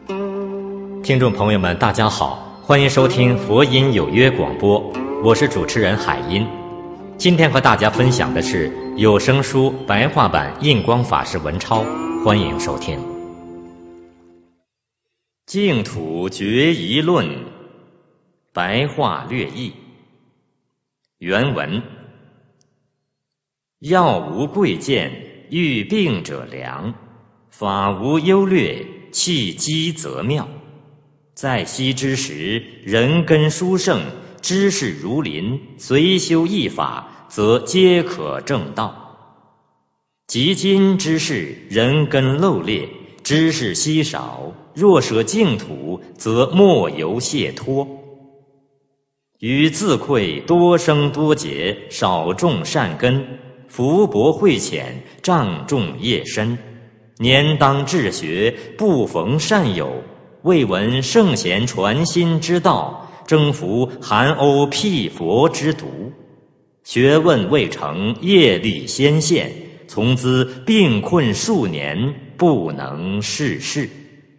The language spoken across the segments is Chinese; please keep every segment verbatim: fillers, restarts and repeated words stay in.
听众朋友们，大家好，欢迎收听佛音有约广播，我是主持人海音。今天和大家分享的是有声书白话版印光法师文钞，欢迎收听。净土决疑论，白话略译。原文：药无贵贱，欲病者良；法无优劣，弃机则妙。在昔之时，人根殊胜，知识如林，随修一法，则皆可正道。及今之世，人根漏劣，知识稀少，若舍净土，则莫由解脱。于自愧多生多劫，少种善根，福薄慧浅，障重业深。年当治学，不逢善友，未闻圣贤传心之道，征服韩欧辟佛之毒。学问未成，业力先现，从兹病困数年，不能事事。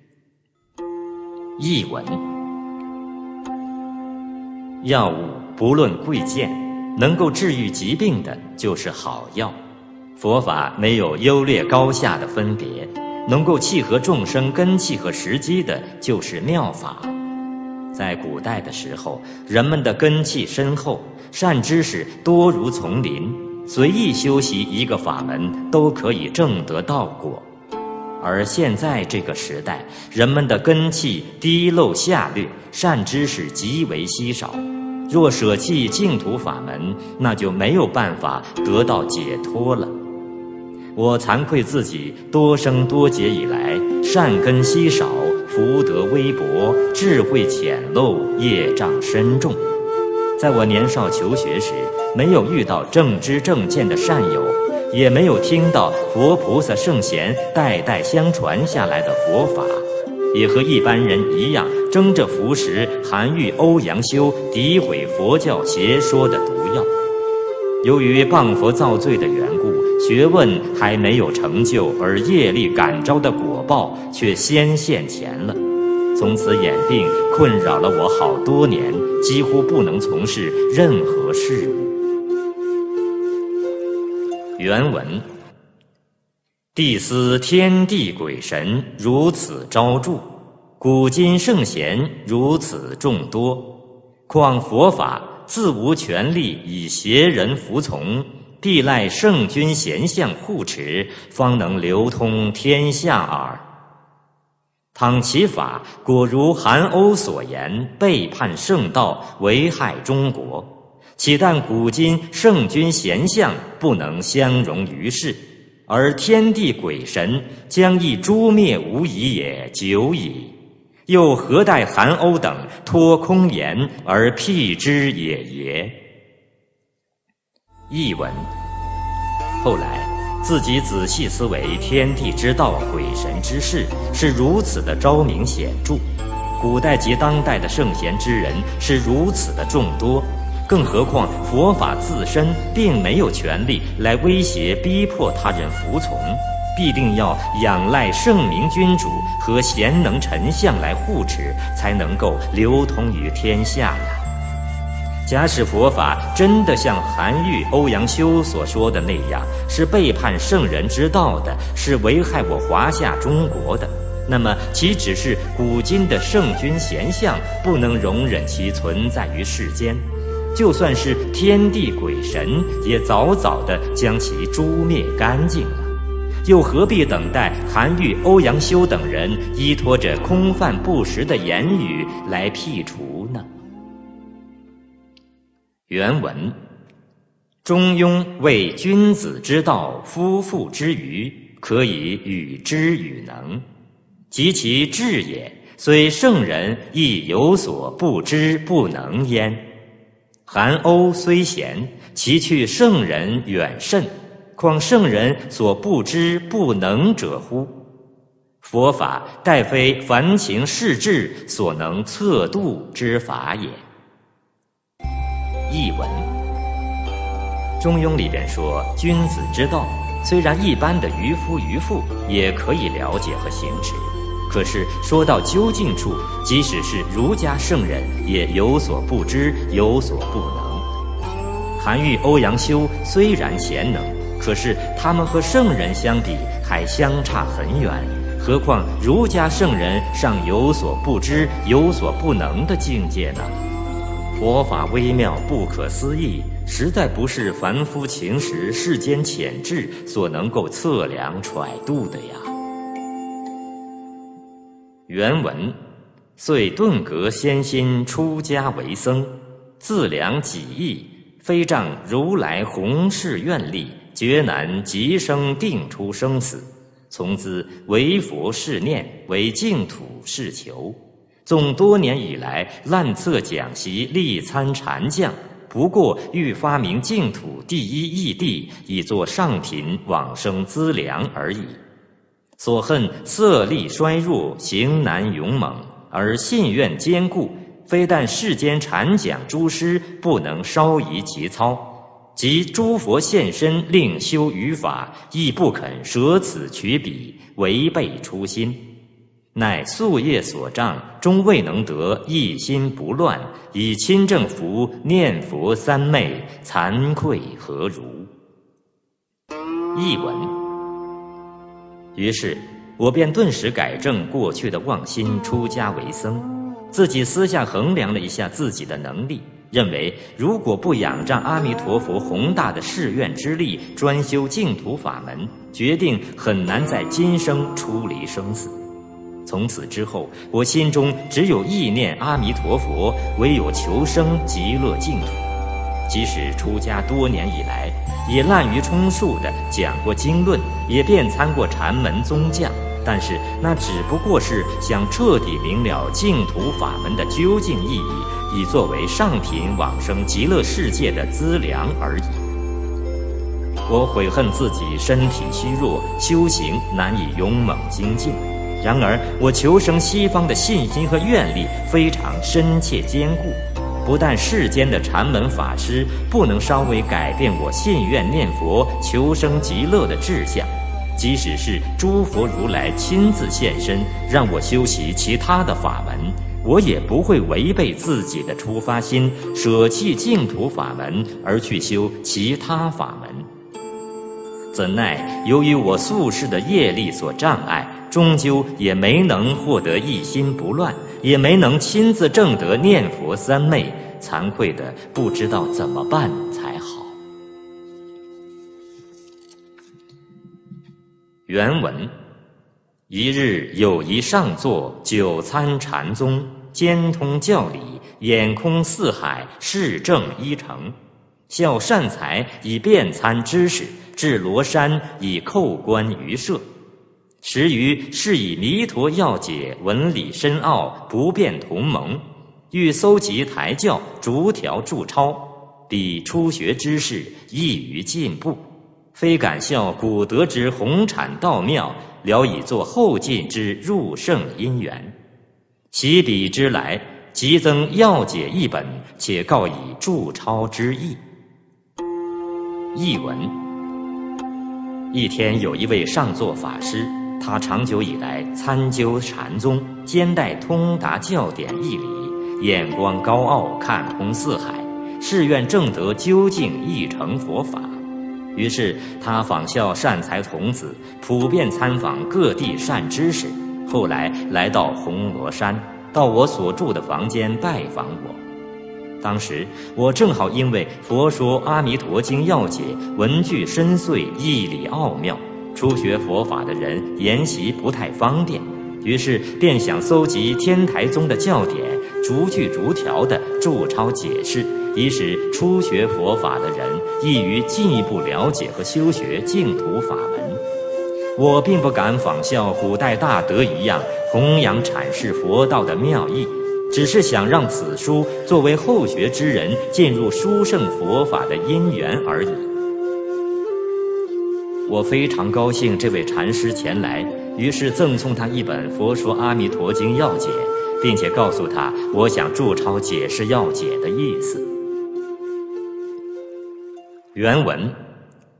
译文：药物不论贵贱，能够治愈疾病的就是好药。佛法没有优劣高下的分别，能够契合众生根器和时机的就是妙法。在古代的时候，人们的根器深厚，善知识多如丛林，随意修习一个法门都可以证得道果。而现在这个时代，人们的根器低漏下劣，善知识极为稀少，若舍弃净土法门，那就没有办法得到解脱了。我惭愧自己多生多劫以来，善根稀少，福德微薄，智慧浅陋，业障深重。在我年少求学时，没有遇到正知正见的善友，也没有听到佛菩萨圣贤代代相传下来的佛法，也和一般人一样，争着服食韩愈、欧阳修诋毁佛教邪说的毒药。由于谤佛造罪的缘故，学问还没有成就，而业力感召的果报却先现前了。从此眼病困扰了我好多年，几乎不能从事任何事物。原文：谛思天地鬼神如此昭著，古今圣贤如此众多，况佛法自无权力以邪人服从，必赖圣君贤相护持，方能流通天下耳。倘其法果如韩欧所言，背叛圣道，危害中国，岂但古今圣君贤相不能相容于世，而天地鬼神将亦诛灭无疑也，久矣。又何待韩欧等托空言而辟之也耶？译文：后来自己仔细思维，天地之道，鬼神之事是如此的昭明显著，古代及当代的圣贤之人是如此的众多，更何况佛法自身并没有权力来威胁逼迫他人服从，必定要仰赖圣明君主和贤能臣相来护持，才能够流通于天下呀。假使佛法真的像韩愈、欧阳修所说的那样，是背叛圣人之道的，是危害我华夏中国的，那么岂只是古今的圣君贤相不能容忍其存在于世间，就算是天地鬼神也早早地将其诛灭干净了，又何必等待韩愈、欧阳修等人依托着空泛不实的言语来辟除呢？原文：中庸谓君子之道，夫妇之愚，可以与之与能，及其智也，虽圣人亦有所不知不能焉。韩欧虽贤，其去圣人远甚，况圣人所不知不能者乎？佛法殆非凡情世智所能测度之法也。译文：中庸里边说，君子之道虽然一般的渔夫渔妇也可以了解和行持， 可是说到究竟处，即使是儒家圣人也有所不知，有所不能。韩愈、欧阳修虽然贤能，可是他们和圣人相比还相差很远，何况儒家圣人尚有所不知，有所不能的境界呢？佛法微妙不可思议，实在不是凡夫情识、世间浅智所能够测量揣度的呀。原文：遂顿格先心出家为僧，自量己意，非仗如来弘誓愿力，决难即生定出生死，从兹为佛是念，为净土是求。纵多年以来滥策讲习，力参禅降，不过欲发明净土第一义谛，以作上品往生资粮而已。所恨色力衰弱，行难勇猛，而信愿坚固，非但世间禅讲诸师不能稍移其操，即诸佛现身令修于法，亦不肯舍此取彼，违背初心。乃夙业所障，终未能得一心不乱，以亲正福念佛三昧，惭愧何如？译文：于是我便顿时改正过去的妄心，出家为僧。自己私下衡量了一下自己的能力，认为如果不仰仗阿弥陀佛宏大的誓愿之力，专修净土法门，决定很难在今生出离生死。从此之后，我心中只有意念阿弥陀佛，唯有求生极乐净土。即使出家多年以来，也滥竽充数地讲过经论，也遍参过禅门宗教，但是那只不过是想彻底明了净土法门的究竟意义，以作为上品往生极乐世界的资粮而已。我悔恨自己身体虚弱，修行难以勇猛精进。然而我求生西方的信心和愿力非常深切坚固，不但世间的禅门法师不能稍微改变我信愿念佛求生极乐的志向，即使是诸佛如来亲自现身让我修习其他的法门，我也不会违背自己的出发心，舍弃净土法门而去修其他法门。怎奈由于我宿世的业力所障碍，终究也没能获得一心不乱，也没能亲自证得念佛三昧，惭愧的不知道怎么办才好。原文：一日有一上座，久参禅宗，兼通教理，眼空四海，事正一成，效善财以遍参知识，至罗山以叩关于舍。时余是以弥陀要解，文理深奥，不变同盟，欲搜集台教，逐条注抄，彼初学之士易于进步，非敢效古德之宏产道妙，聊以作后进之入圣因缘。习彼之来，即增要解一本，且告以注抄之意。译文：一天有一位上座法师，他长久以来参究禅宗，兼带通达教典义理，眼光高傲，看通四海，誓愿证得究竟义成佛法。于是他仿效善财童子，普遍参访各地善知识，后来来到红螺山，到我所住的房间拜访我。当时我正好因为佛说阿弥陀经要解文句深邃，义理奥妙，初学佛法的人研习不太方便，于是便想搜集天台宗的教典，逐句逐条的注抄解释，以使初学佛法的人易于进一步了解和修学净土法门。我并不敢仿效古代大德一样弘扬阐释佛道的妙义，只是想让此书作为后学之人进入殊胜佛法的因缘而已。我非常高兴这位禅师前来，于是赠送他一本《佛说阿弥陀经要解》，并且告诉他我想注抄解释要解的意思。原文：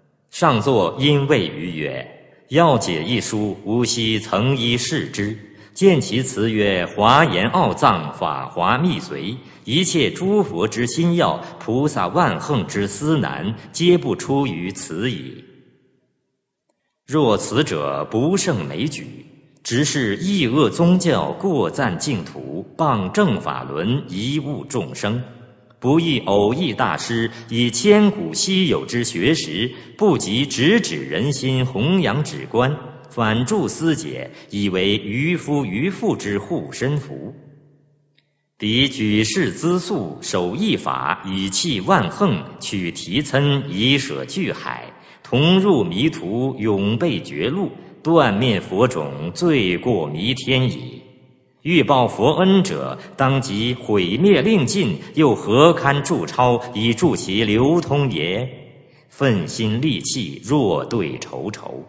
上座因谓于曰：要解一书，吾昔曾依视之， 见其词曰：华严奥藏，法华密随，一切诸佛之心要，菩萨万横之思难，皆不出于此矣。若此者不胜枚举，只是异恶宗教过赞净土，谤正法轮，贻误众生。不亦偶益大师以千古稀有之学识，不及直指人心，弘扬止观，反助思解，以为渔夫渔妇之护身符。彼举世资素，守一法，以弃万横，取提参，以舍巨海，同入迷途，永被绝路，断灭佛种，罪过弥天矣。欲报佛恩者，当即毁灭令尽，又何堪注钞以助其流通也？愤心戾气，若对愁愁。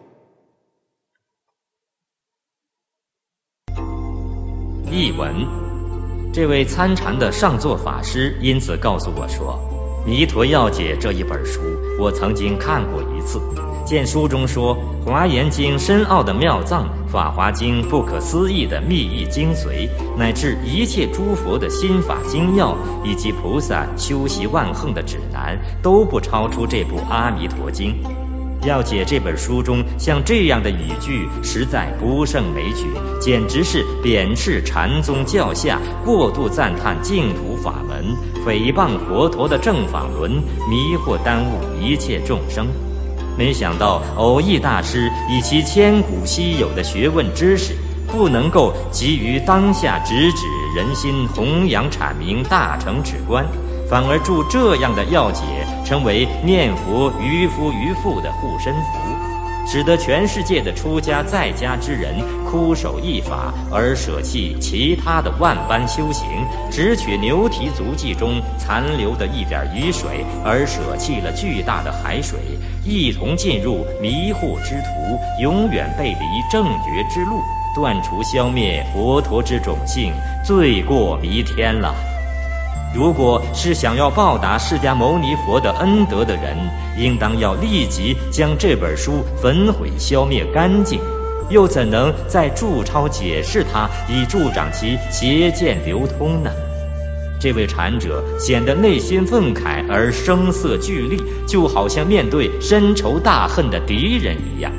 译文：这位参禅的上座法师因此告诉我说，《弥陀要解》这一本书我曾经看过一次，见书中说华严经深奥的妙藏，法华经不可思议的密意精髓，乃至一切诸佛的心法精要，以及菩萨修习万横的指南，都不超出这部阿弥陀经。要解这本书中像这样的语句，实在不胜枚举，简直是贬斥禅宗教下，过度赞叹净土法门，诽谤佛陀的正法轮，迷惑耽误一切众生。没想到偶益大师以其千古稀有的学问知识，不能够急于当下直指人心，弘扬阐明大乘止观，反而助这样的要解成为念佛渔夫渔妇的护身符，使得全世界的出家在家之人枯守一法，而舍弃其他的万般修行，只取牛蹄足迹中残留的一点雨水，而舍弃了巨大的海水，一同进入迷惑之途，永远背离正觉之路，断除消灭佛陀之种性，罪过弥天了。如果是想要报答释迦牟尼佛的恩德的人，应当要立即将这本书焚毁消灭干净，又怎能再注钞解释它，以助长其邪见流通呢？这位禅者显得内心愤慨而声色俱厉，就好像面对深仇大恨的敌人一样。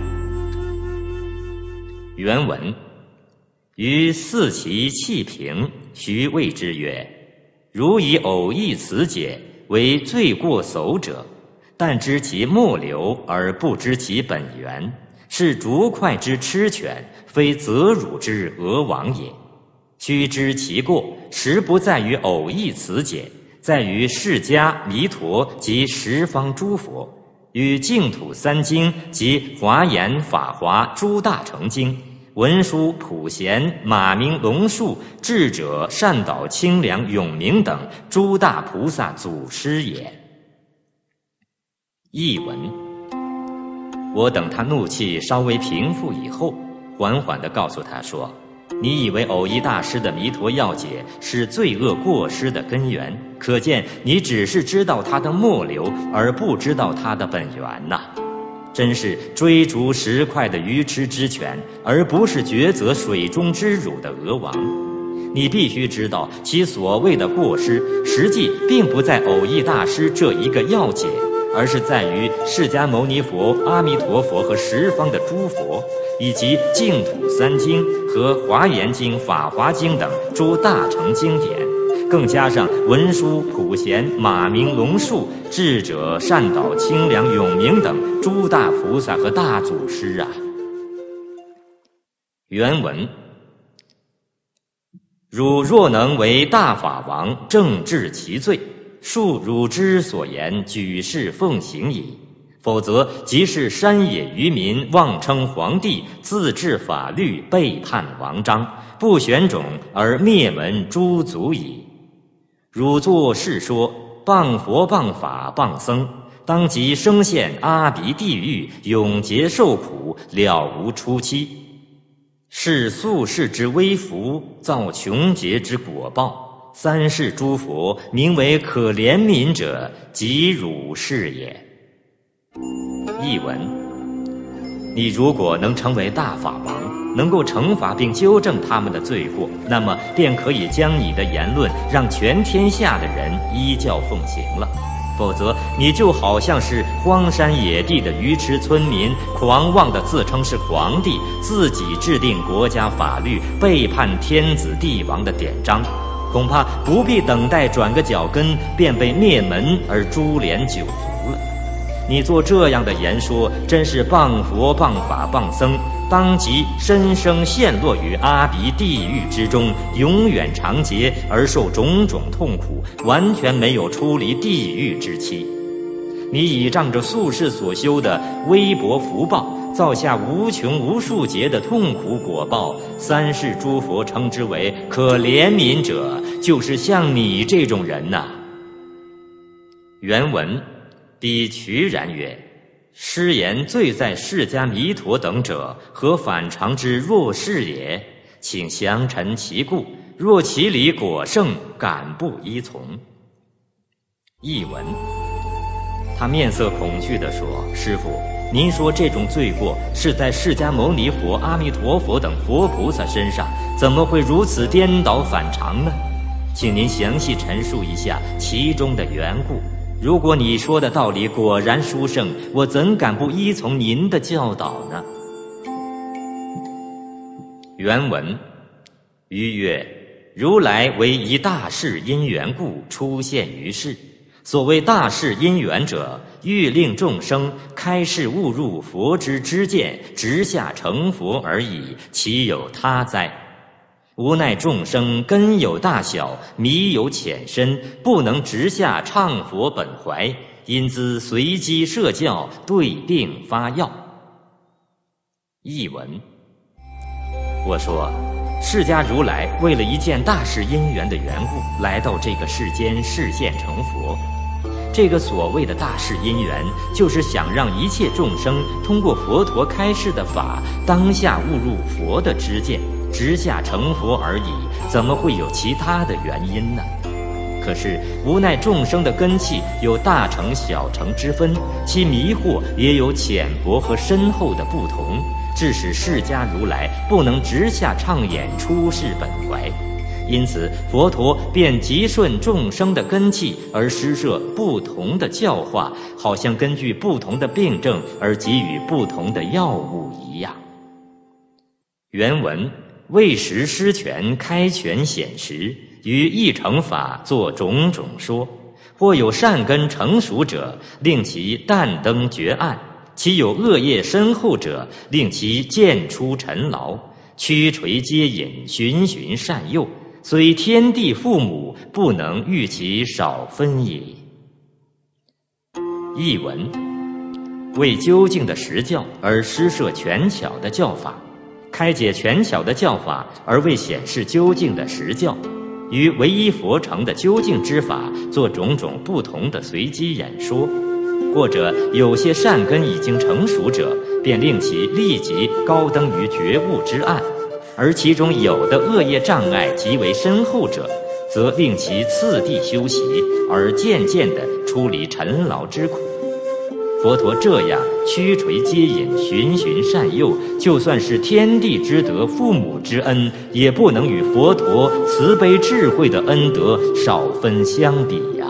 原文：于四其气平，徐谓之曰：如以偶益此解，为罪过叟者，但知其末流而不知其本源，是逐快之痴犬，非责辱之俄王也。须知其过，实不在于偶益此解，在于释迦、弥陀及十方诸佛，与净土三经及华严、法华诸大乘经、文殊、普贤、马明、龙树、智者、善导、清凉、永明等诸大菩萨祖师也。译文：我等他怒气稍微平复以后，缓缓地告诉他说，你以为偶益大师的弥陀要解是罪恶过失的根源，可见你只是知道它的末流，而不知道它的本源呐、啊。真是追逐食块的愚痴之犬，而不是抉择水中之乳的鹅王。你必须知道，其所谓的过失，实际并不在偶益大师这一个要解，而是在于释迦牟尼佛、阿弥陀佛和十方的诸佛，以及净土三经和华严经、法华经等诸大乘经典，更加上文殊、普贤、马明、龙树、智者、善导、清凉、永明等诸大菩萨和大祖师啊。原文：汝若能为大法王，正治其罪，恕汝之所言，举世奉行矣。否则即是山野愚民，妄称皇帝，自治法律，背叛王章，不选种而灭门诸族矣。汝作是说，谤佛谤法谤僧，当即生陷阿鼻地狱，永劫受苦，了无出期。是宿世之微福，造穷劫之果报。三世诸佛名为可怜悯者，即汝是也。译文：你如果能成为大法王， 能够惩罚并纠正他们的罪过，那么便可以将你的言论让全天下的人依教奉行了。否则你就好像是荒山野地的愚痴村民，狂妄地自称是皇帝，自己制定国家法律，背叛天子帝王的典章，恐怕不必等待转个脚跟，便被灭门而株连九族了。你做这样的言说，真是谤佛谤法谤僧，当即深生陷落于阿鼻地狱之中，永远长劫而受种种痛苦，完全没有出离地狱之期。你倚仗着宿世所修的微薄福报，造下无穷无数劫的痛苦果报，三世诸佛称之为可怜悯者，就是像你这种人呐、啊。原文彼渠然曰：师言罪在释迦弥陀等者，何反常之若是也？请详陈其故，若其理果圣，敢不依从？译文：他面色恐惧地说：师父，您说这种罪过是在释迦牟尼佛、阿弥陀佛等佛菩萨身上，怎么会如此颠倒反常呢？请您详细陈述一下其中的缘故。如果你说的道理果然殊胜，我怎敢不依从您的教导呢？原文：余曰：如来为一大事因缘故出现于世。所谓大事因缘者，欲令众生开示悟入佛之知见，直下成佛而已，其有他哉？无奈众生根有大小，迷有浅深，不能直下畅佛本怀，因兹随机设教，对病发药。译文：我说，释迦如来为了一件大事因缘的缘故，来到这个世间示现成佛。这个所谓的大事因缘，就是想让一切众生通过佛陀开示的法，当下悟入佛的知见，直下成佛而已，怎么会有其他的原因呢？可是无奈众生的根器有大乘小乘之分，其迷惑也有浅薄和深厚的不同，致使释迦如来不能直下畅演出世本怀。因此佛陀便极顺众生的根器而施设不同的教化，好像根据不同的病症而给予不同的药物一样。原文：为实施权开权显实，于一乘法作种种说，或有善根成熟者，令其但登绝岸，其有恶业深厚者，令其渐出尘劳，驱垂接引，循循善诱，虽天地父母，不能喻其少分也。译文：为究竟的实教而施设权巧的教法，开解权巧的教法而为显示究竟的实教，于唯一佛成的究竟之法做种种不同的随机演说。或者有些善根已经成熟者，便令其立即高登于觉悟之岸，而其中有的恶业障碍极为深厚者，则令其次第修习，而渐渐地出离尘劳之苦。佛陀这样驱垂接引，循循善诱，就算是天地之德、父母之恩，也不能与佛陀慈悲智慧的恩德少分相比呀。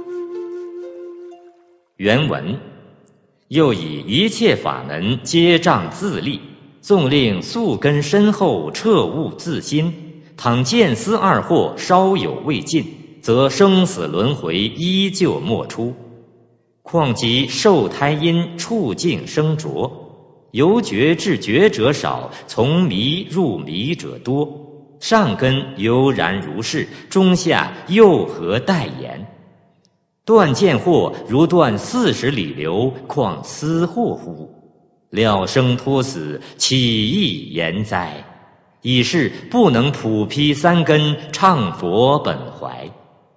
原文：又以一切法门皆仗自立，纵令宿根深厚，彻悟自心，倘见思二惑稍有未尽，则生死轮回依旧莫出。况即受胎因触境生浊，由觉至觉者少，从迷入迷者多，上根犹然如是，中下又何待言？断见惑如断四十里流，况思惑乎？了生脱死，岂易言哉？以是不能普披三根，畅佛本怀。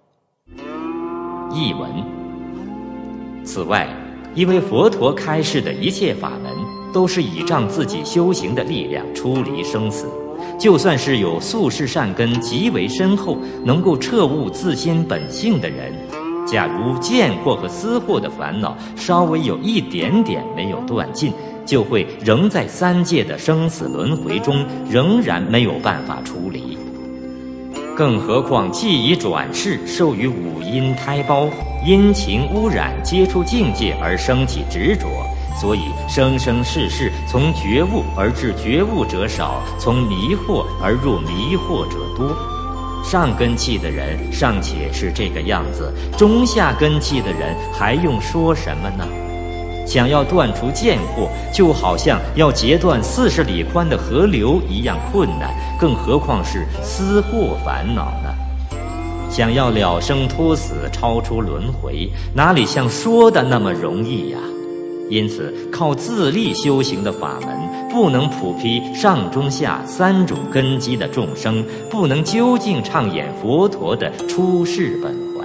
译文：此外，因为佛陀开示的一切法门都是倚仗自己修行的力量出离生死，就算是有宿世善根极为深厚，能够彻悟自心本性的人，假如见惑和思惑的烦恼稍微有一点点没有断尽， 就会仍在三界的生死轮回中，仍然没有办法出离。更何况既已转世，受于五阴胎胞，阴情污染，接触境界而生起执着，所以生生世世从觉悟而至觉悟者少，从迷惑而入迷惑者多。上根器的人尚且是这个样子，中下根器的人还用说什么呢？想要断除见惑，就好像要截断四十里宽的河流一样困难，更何况是思惑烦恼呢？想要了生脱死，超出轮回，哪里像说的那么容易呀？因此靠自力修行的法门，不能普披上中下三种根基的众生，不能究竟畅演佛陀的出世本怀。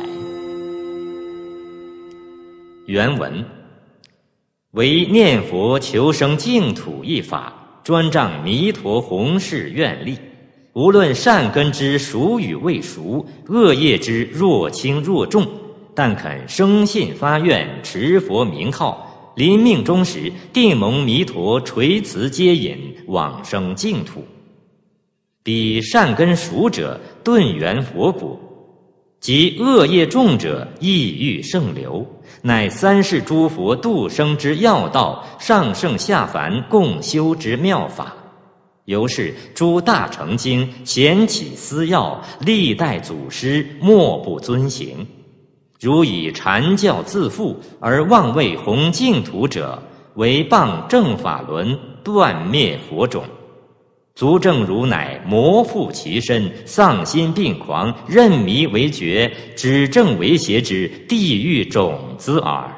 原文：为念佛求生净土一法，专仗弥陀弘誓愿力。无论善根之熟与未熟，恶业之若轻若重，但肯生信发愿，持佛名号，临命终时定蒙弥陀垂慈接引，往生净土。彼善根熟者顿圆佛果，即恶业重者意欲圣流，乃三世诸佛度生之要道，上圣下凡共修之妙法。由是诸大乘经显起私要，历代祖师莫不遵行。如以禅教自负而妄为弘净土者，为谤正法轮，断灭佛种。足正如乃魔附其身，丧心病狂，任迷为觉，指正为邪之地狱种子耳。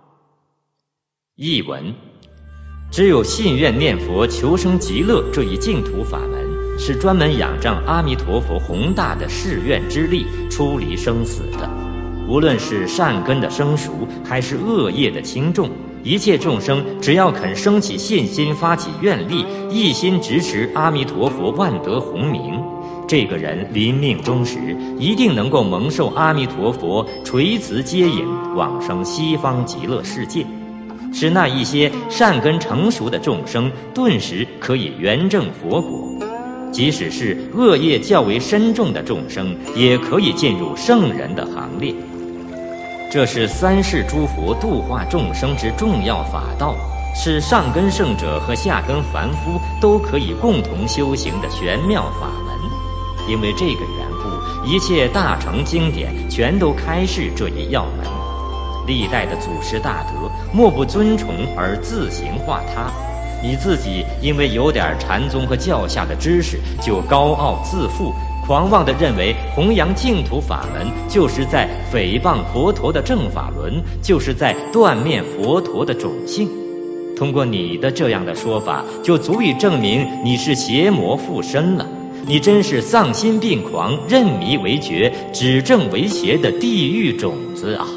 译文：只有信愿念佛求生极乐这一净土法门，是专门仰仗阿弥陀佛宏大的誓愿之力出离生死的。无论是善根的生熟，还是恶业的轻重，一切众生只要肯生起信心，发起愿力，一心执持阿弥陀佛万德洪名，这个人临命终时一定能够蒙受阿弥陀佛垂慈接引，往生西方极乐世界，使那一些善根成熟的众生顿时可以圆证佛果。即使是恶业较为深重的众生，也可以进入圣人的行列。这是三世诸佛度化众生之重要法道，是上根圣者和下根凡夫都可以共同修行的玄妙法门。因为这个缘故，一切大乘经典全都开示这一要门。历代的祖师大德莫不尊崇而自行化他，你自己因为有点禅宗和教下的知识，就高傲自负，狂妄地认为弘扬净土法门就是在诽谤佛陀的正法轮，就是在断灭佛陀的种性。通过你的这样的说法，就足以证明你是邪魔附身了。你真是丧心病狂，任迷为觉，指正为邪的地狱种子啊！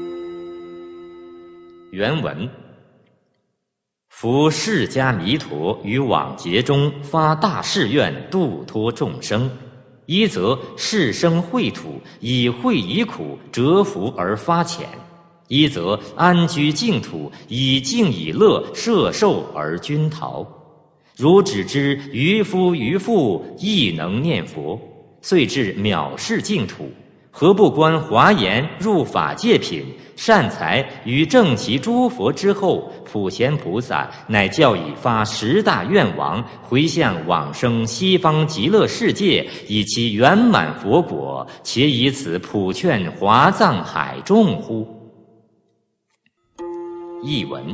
原文：夫释迦弥陀于往劫中发大誓愿，度脱众生。一则是生秽土，以秽以苦，折服而发浅；一则安居净土，以静以乐，摄受而均陶。如只知渔夫渔妇亦能念佛，遂至藐视净土，何不观华严入法界品，善财于正其诸佛之后，普贤菩萨乃教以发十大愿王，回向往生西方极乐世界，以其圆满佛果，且以此普劝华藏海众乎？译文：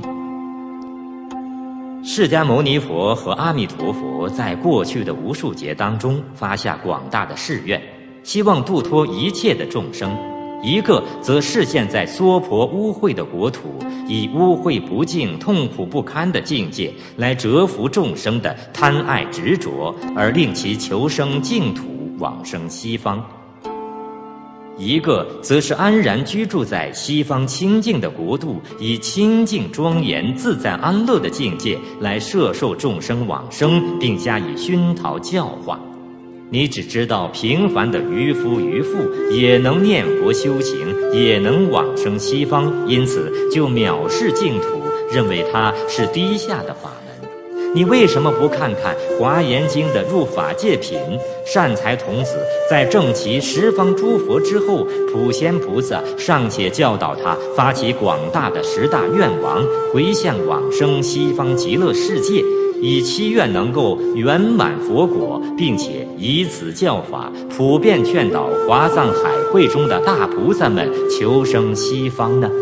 释迦牟尼佛和阿弥陀佛在过去的无数劫当中发下广大的誓愿，希望度脱一切的众生。一个则示现在娑婆污秽的国土，以污秽不净、痛苦不堪的境界来折服众生的贪爱执着，而令其求生净土，往生西方。一个则是安然居住在西方清净的国度，以清净庄严、自在安乐的境界来摄受众生往生，并加以熏陶教化。你只知道平凡的渔夫渔妇也能念佛修行，也能往生西方，因此就藐视净土， 认为它是低下的法门。你为什么不看看《华严经》的入法界品？善财童子在正其十方诸佛之后，普贤菩萨尚且教导他发起广大的十大愿望，回向往生西方极乐世界，以祈愿能够圆满佛果，并且以此教法普遍劝导华藏海会中的大菩萨们求生西方呢？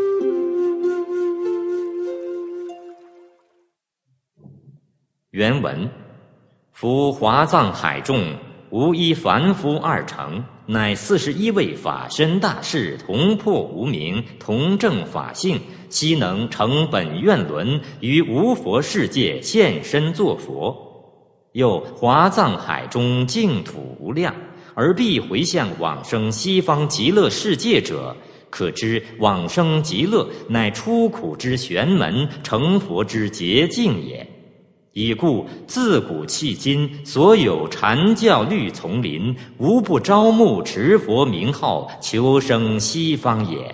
原文：夫华藏海众，无一凡夫二乘，乃四十一位法身大士，同破无明，同证法性，悉能成本愿轮，于无佛世界现身作佛。又华藏海中净土无量，而必回向往生西方极乐世界者，可知往生极乐乃出苦之玄门，成佛之捷径也。已故自古迄今，所有禅教律丛林，无不招募持佛名号，求生西方也。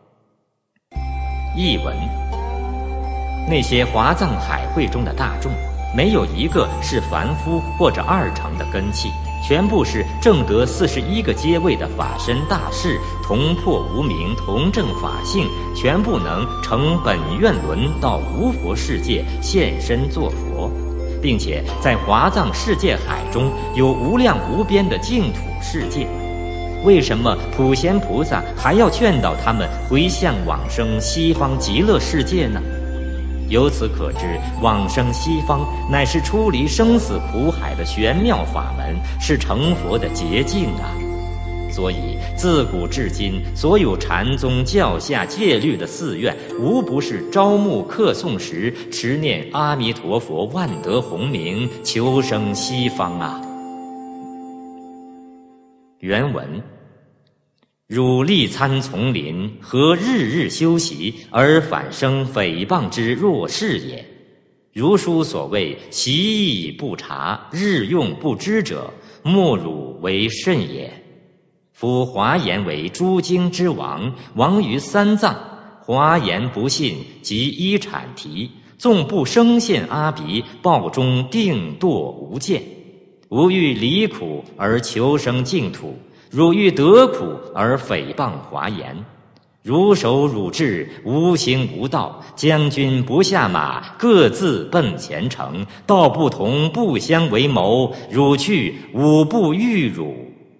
译文：那些华藏海会中的大众，没有一个是凡夫或者二乘的根器，全部是正得四十一个阶位的法身大士，同破无明，同证法性，全部能成本愿轮到无佛世界现身作佛，并且在华藏世界海中有无量无边的净土世界。为什么普贤菩萨还要劝导他们回向往生西方极乐世界呢？由此可知，往生西方乃是出离生死苦海的玄妙法门，是成佛的捷径啊！所以自古至今，所有禅宗教下戒律的寺院，无不是招募客诵时持念阿弥陀佛万德洪名，求生西方啊！原文：汝立参丛林，何日日修习，而反生诽谤之弱势也？如书所谓习以不察，日用不知者，莫汝为甚也。夫华严为诸经之王，王于三藏，华严不信，即依阐提，纵不生现阿鼻，报中定堕无间。吾欲离苦而求生净土，汝欲得苦而诽谤华严。汝手汝智，无行无道，将军不下马，各自奔前程，道不同不相为谋，汝去吾不欲汝。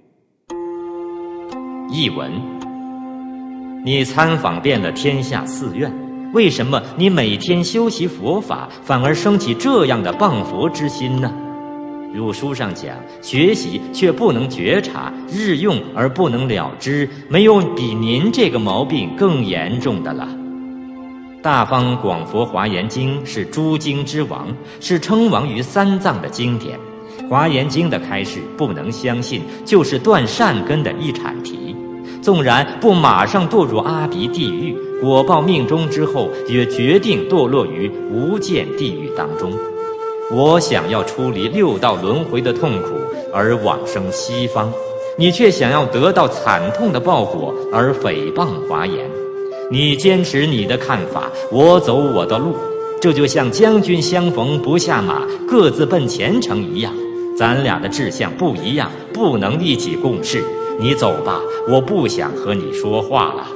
译文：你参访遍了天下寺院，为什么你每天修习佛法，反而生起这样的谤佛之心呢？儒书上讲，学习却不能觉察，日用而不能了知，没有比您这个毛病更严重的了。大方广佛华严经是诸经之王，是称王于三藏的经典。华严经的开示不能相信，就是断善根的一阐题。纵然不马上堕入阿鼻地狱，果报命中之后，也决定堕落于无间地狱当中。我想要出离六道轮回的痛苦而往生西方，你却想要得到惨痛的报果而诽谤华严。你坚持你的看法，我走我的路，这就像将军相逢不下马，各自奔前程一样。咱俩的志向不一样，不能一起共事。你走吧，我不想和你说话了。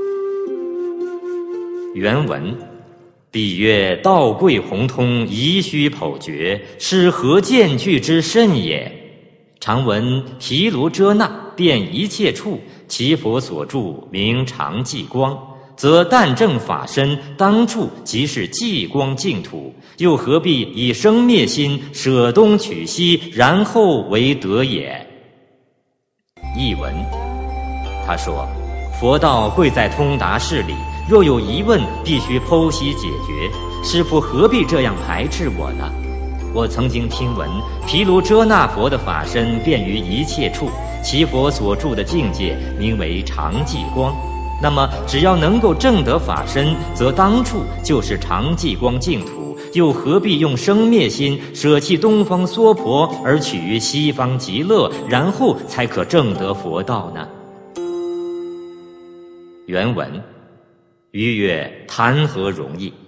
原文：彼曰：道贵宏通，宜须剖决，是何见具之甚也？常闻毗卢遮那遍一切处，其佛所住名常寂光，则但正法身当处即是寂光净土，又何必以生灭心舍东取西，然后为得也？译文：他说，佛道贵在通达事理，若有疑问必须剖析解决，师父何必这样排斥我呢？我曾经听闻毗卢遮那佛的法身遍于一切处，其佛所住的境界名为常寂光，那么只要能够证得法身，则当处就是常寂光净土，又何必用生灭心舍弃东方娑婆而取于西方极乐，然后才可证得佛道呢？原文：余曰：谈何容易！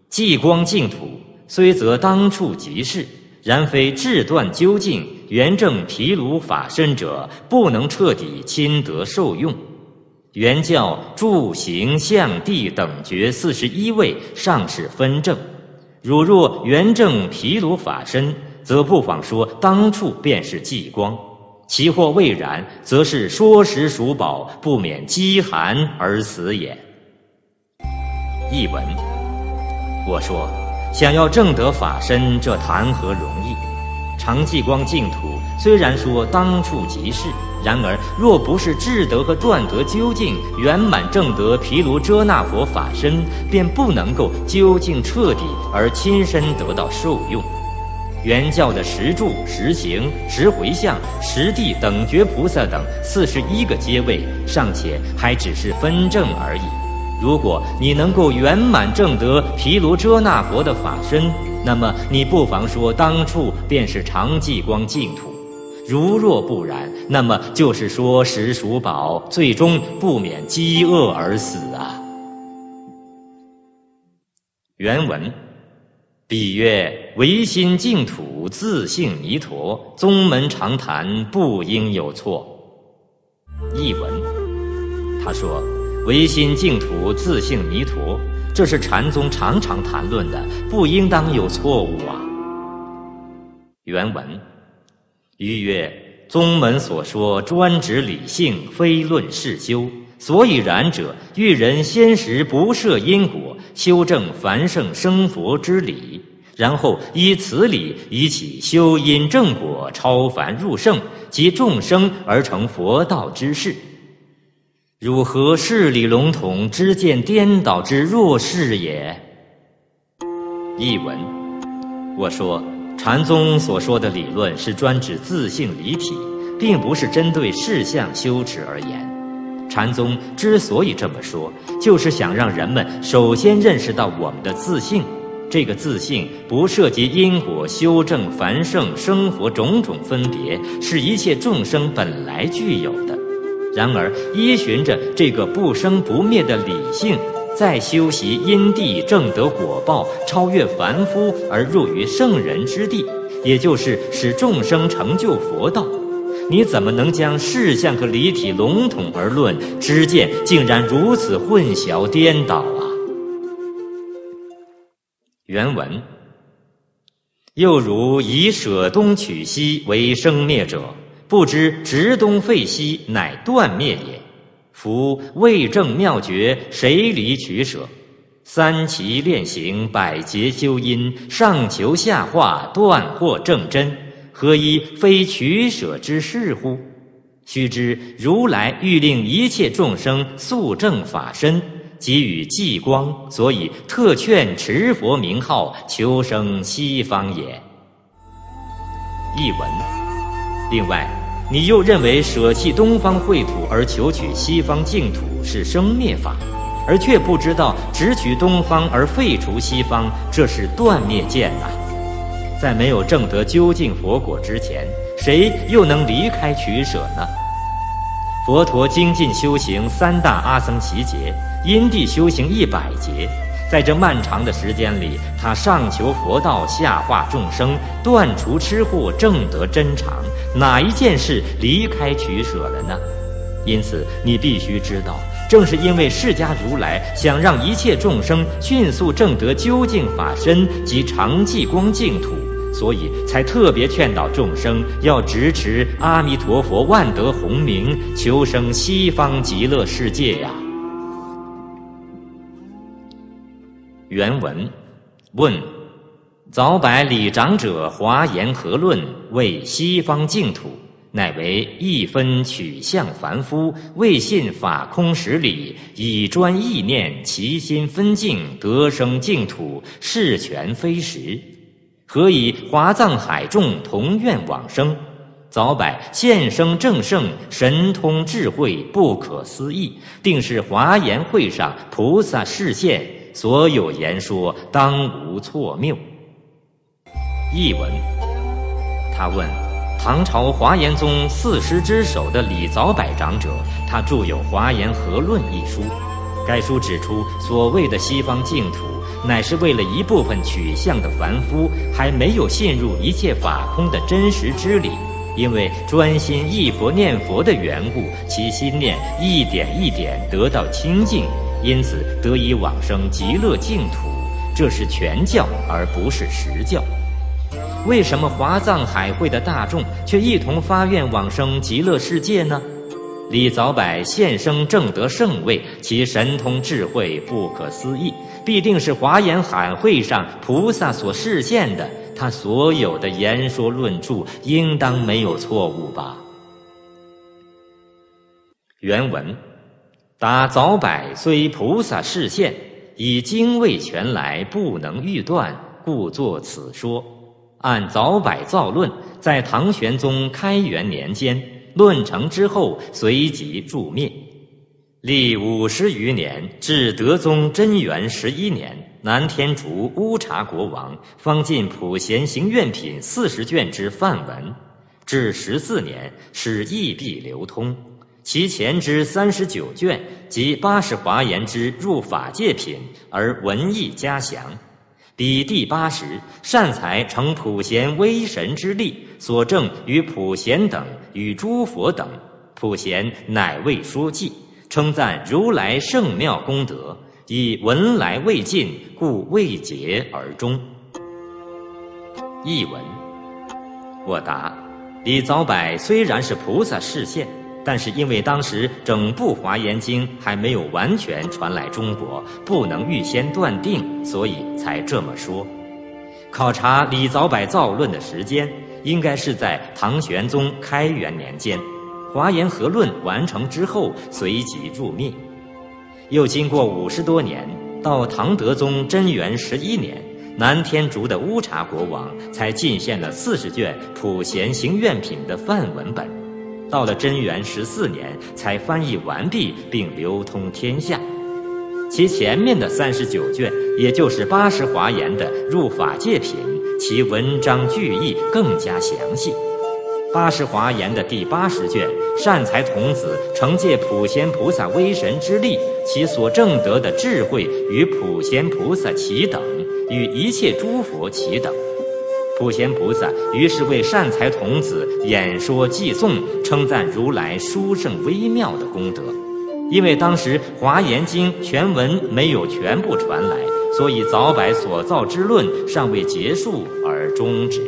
寂光净土虽则当处即是，然非智断究竟圆正毗卢法身者，不能彻底亲得受用。原教住行相地等觉四十一位尚是分正，汝若圆正毗卢法身，则不妨说当处便是寂光，其或未然，则是说时属宝，不免饥寒而死也。译文：我说，想要证得法身，这谈何容易？常寂光净土虽然说当处即是，然而若不是智德和转得究竟圆满证得毗卢遮那佛法身，便不能够究竟彻底而亲身得到受用。原教的十住、十行、十回向、十地等觉菩萨等四十一个阶位，尚且还只是分证而已。如果你能够圆满证得毗卢遮那佛的法身，那么你不妨说当处便是常寂光净土。如若不然，那么就是说时属宝，最终不免饥饿而死啊。原文：彼曰：唯心净土，自性弥陀，宗门常谈，不应有错。译文：他说，唯心净土，自性弥陀，这是禅宗常常谈论的，不应当有错误啊。原文：余曰：宗门所说专指理性，非论事修，所以然者，欲人先识不摄因果，修正凡圣生佛之理，然后依此理以起修因正果，超凡入圣，及众生而成佛道之事。汝何事理笼统，知见颠倒之弱势也？译文：我说，禅宗所说的理论是专指自性离体，并不是针对事相修持而言。禅宗之所以这么说，就是想让人们首先认识到我们的自性，这个自性不涉及因果、修正、凡圣、生佛种种分别，是一切众生本来具有的。然而依循着这个不生不灭的理性，再修习因地正得果报，超越凡夫而入于圣人之地，也就是使众生成就佛道。你怎么能将事相和离体笼统而论，知见竟然如此混淆颠倒啊？原文：又如以舍东取西为生灭者，不知直东废西，乃断灭也。夫未正妙觉，谁离取舍？三奇炼行，百劫修因，上求下化，断惑正真，何以非取舍之事乎？须知如来欲令一切众生速证法身，给予寂光，所以特劝持佛名号，求生西方也。译文：另外，你又认为舍弃东方秽土而求取西方净土是生灭法，而却不知道只取东方而废除西方，这是断灭见啊！在没有证得究竟佛果之前，谁又能离开取舍呢？佛陀精进修行三大阿僧祇劫，因地修行一百劫，在这漫长的时间里，他上求佛道，下化众生，断除痴惑，证得真常，哪一件事离开取舍了呢？因此你必须知道，正是因为释迦如来想让一切众生迅速证得究竟法身及常寂光净土，所以才特别劝导众生要直持阿弥陀佛万德洪名，求生西方极乐世界呀。原文：问：早百理长者华严何论为西方净土，乃为一分取向凡夫，未信法空实理，以专意念，其心分净，得生净土，是权非实。何以华藏海众同愿往生？早百现生正圣，神通智慧不可思议，定是华严会上菩萨示现，所有言说当无错谬。译文：他问，唐朝华严宗四师之首的李早百长者，他著有《华严何论》一书，该书指出所谓的西方净土乃是为了一部分取向的凡夫还没有陷入一切法空的真实之理，因为专心忆佛念佛的缘故，其心念一点一点得到清净，因此得以往生极乐净土。这是全教而不是实教。为什么华藏海会的大众却一同发愿往生极乐世界呢？李早柏现生正得圣位，其神通智慧不可思议，必定是华严海会上菩萨所示现的，他所有的言说论著应当没有错误吧。原文：答早柏虽菩萨示现，以经未全来，不能预断，故作此说。按早柏造论，在唐玄宗开元年间论成之后，随即注灭。历五十余年，至德宗贞元十一年，南天竺乌察国王方进普贤行愿品四十卷之范文，至十四年使义币流通，其前之三十九卷及八十华严之入法界品，而文义加详。彼第八十，善财成普贤威神之力，所证于普贤等与诸佛等，普贤乃未说记，称赞如来圣妙功德，以文来未尽，故未结而终。译文：我答，李早柏虽然是菩萨示现，但是因为当时整部华严经还没有完全传来中国，不能预先断定，所以才这么说。考察李早柏造论的时间，应该是在唐玄宗开元年间，华严合论完成之后随即入灭。又经过五十多年，到唐德宗贞元十一年，南天竺的乌察国王才进献了四十卷普贤行愿品的范文本，到了贞元十四年才翻译完毕并流通天下。其前面的三十九卷，也就是八十华严的入法界品，其文章句意更加详细。八十华严的第八十卷，善财童子承借普贤菩萨威神之力，其所证得的智慧与普贤菩萨齐等，与一切诸佛齐等。普贤菩萨于是为善财童子演说偈颂，称赞如来殊胜微妙的功德。因为当时华严经全文没有全部传来，所以早柏所造之论尚未结束而终止。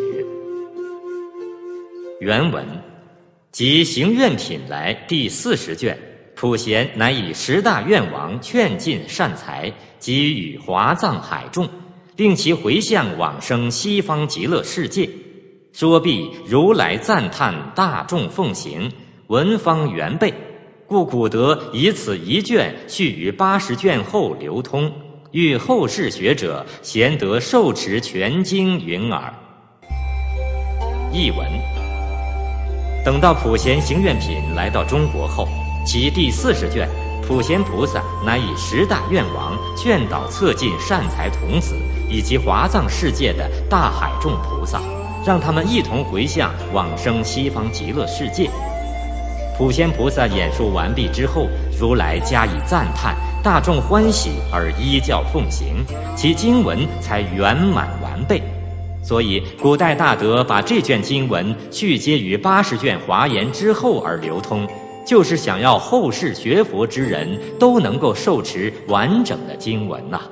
原文：即行愿品来第四十卷，普贤乃以十大愿王劝进善财，给予华藏海众，令其回向往生西方极乐世界。说毕，如来赞叹大众奉行，文方圆备，故古德以此一卷续于八十卷后流通，欲后世学者贤得受持全经云耳。译文：等到普贤行愿品来到中国后，其第四十卷，普贤菩萨乃以十大愿王劝导侧进善财童子以及华藏世界的大海众菩萨，让他们一同回向往生西方极乐世界。普贤菩萨演说完毕之后，如来加以赞叹，大众欢喜而依教奉行，其经文才圆满完备。所以古代大德把这卷经文续接于八十卷华严之后而流通，就是想要后世学佛之人都能够受持完整的经文呐、啊。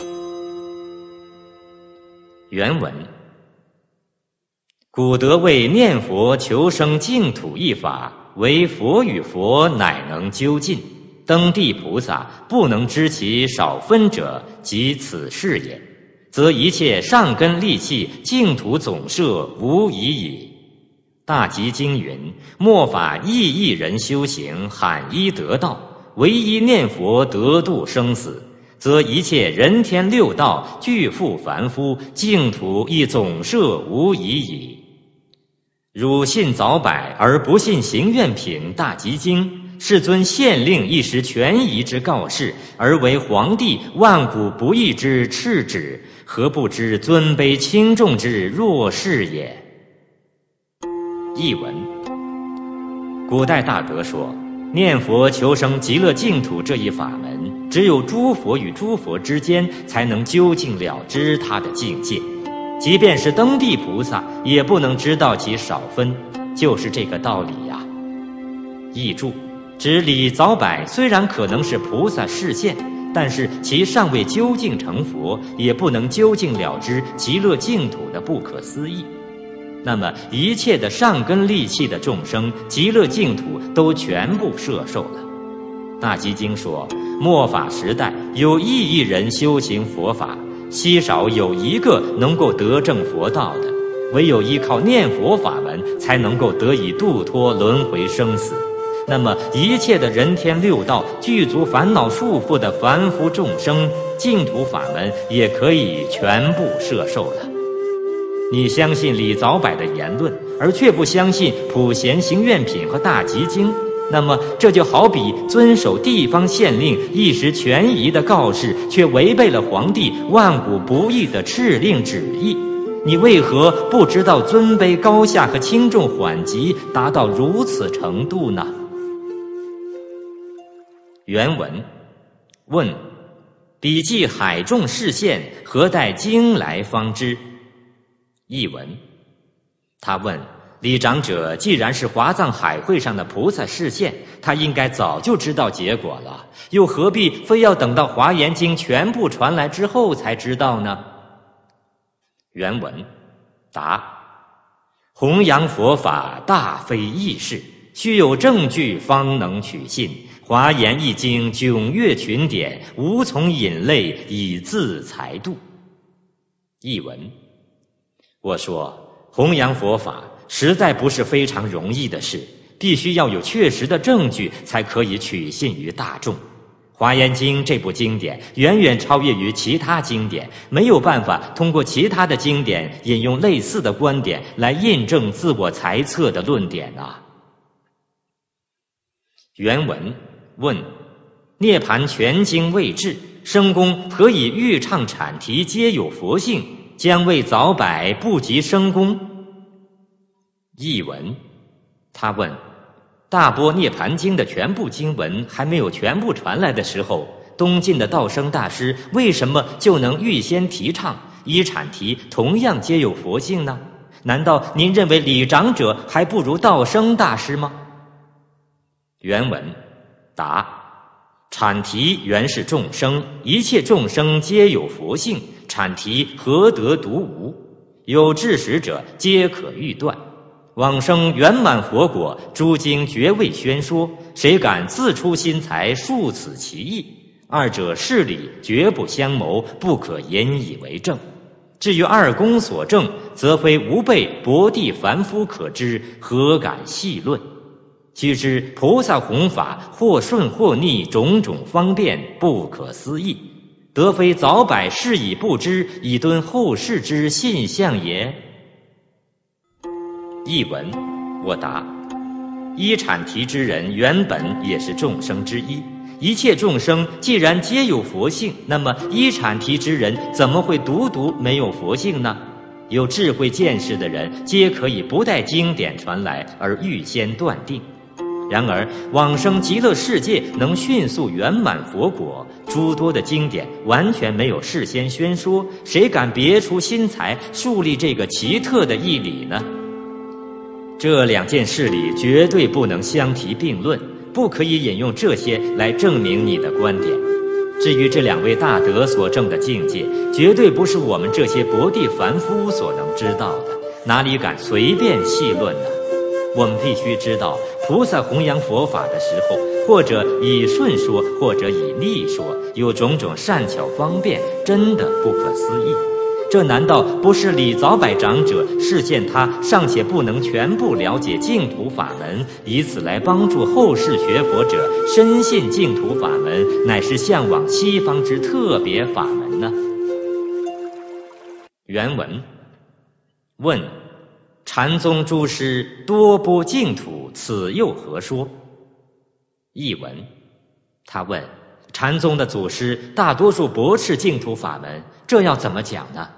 原文：古德为念佛求生净土一法，为佛与佛乃能究尽，登地菩萨不能知其少分者，即此事也。则一切上根利器净土总摄无疑矣。大集经云：末法亦一人修行，罕一得道，唯一念佛得度生死，则一切人天六道俱复凡夫，净土亦总摄无疑矣。汝信早柏而不信行愿品大集经，世尊现令一时权宜之告示，而为皇帝万古不易之敕旨，何不知尊卑轻重之弱势也？译文：古代大德说，念佛求生极乐净土这一法门， 只有诸佛与诸佛之间才能究竟了知他的境界，即便是登地菩萨也不能知道其少分，就是这个道理呀。译注：指李早柏虽然可能是菩萨示现，但是其尚未究竟成佛，也不能究竟了知极乐净土的不可思议。那么一切的上根利器的众生，极乐净土都全部摄受了。大集经说，末法时代有亿亿人修行佛法，稀少有一个能够得证佛道的，唯有依靠念佛法门才能够得以度脱轮回生死。那么一切的人天六道具足烦恼束缚的凡夫众生，净土法门也可以全部摄受了。你相信李早柏的言论，而却不相信普贤行愿品和大集经，那么这就好比遵守地方县令一时权宜的告示，却违背了皇帝万古不易的敕令旨意。你为何不知道尊卑高下和轻重缓急达到如此程度呢？原文问：彼既海众示现，何待经来方知？译文：他问李长者，既然是华藏海会上的菩萨示现，他应该早就知道结果了，又何必非要等到华严经全部传来之后才知道呢？原文答：弘扬佛法大非易事，须有证据方能取信。华严一经迥越群典，无从引类以自裁度。译文：我说弘扬佛法实在不是非常容易的事，必须要有确实的证据才可以取信于大众。华严经这部经典远远超越于其他经典，没有办法通过其他的经典引用类似的观点来印证自我猜测的论点啊。原文问：涅盘全经未至，生功何以欲唱阐题皆有佛性，将为早柏不及生功？译文：他问，大般涅盘经的全部经文还没有全部传来的时候，东晋的道生大师为什么就能预先提倡依阐题同样皆有佛性呢？难道您认为李长者还不如道生大师吗？原文答：阐题原是众生，一切众生皆有佛性，阐题何得独无？有智识者皆可预断。往生圆满佛果，诸经绝未宣说，谁敢自出心裁述此其意？二者事理绝不相谋，不可引以为证。至于二公所证，则非吾辈薄地凡夫可知，何敢细论？须知菩萨弘法，或顺或逆，种种方便，不可思议，得非早柏是以不知，以敦后世之信象也。译文：我答：依阐题之人原本也是众生之一，一切众生既然皆有佛性，那么依阐题之人怎么会独独没有佛性呢？有智慧见识的人皆可以不待经典传来而预先断定。然而往生极乐世界能迅速圆满佛果，诸多的经典完全没有事先宣说，谁敢别出心裁树立这个奇特的义理呢？这两件事里绝对不能相提并论，不可以引用这些来证明你的观点。至于这两位大德所证的境界，绝对不是我们这些薄地凡夫所能知道的，哪里敢随便细论呢？我们必须知道，菩萨弘扬佛法的时候，或者以顺说，或者以逆说，有种种善巧方便，真的不可思议。这难道不是李早柏长者示现他尚且不能全部了解净土法门，以此来帮助后世学佛者深信净土法门乃是向往西方之特别法门呢？原文问：禅宗诸师多播净土，此又何说？译文：他问，禅宗的祖师大多数驳斥净土法门，这要怎么讲呢？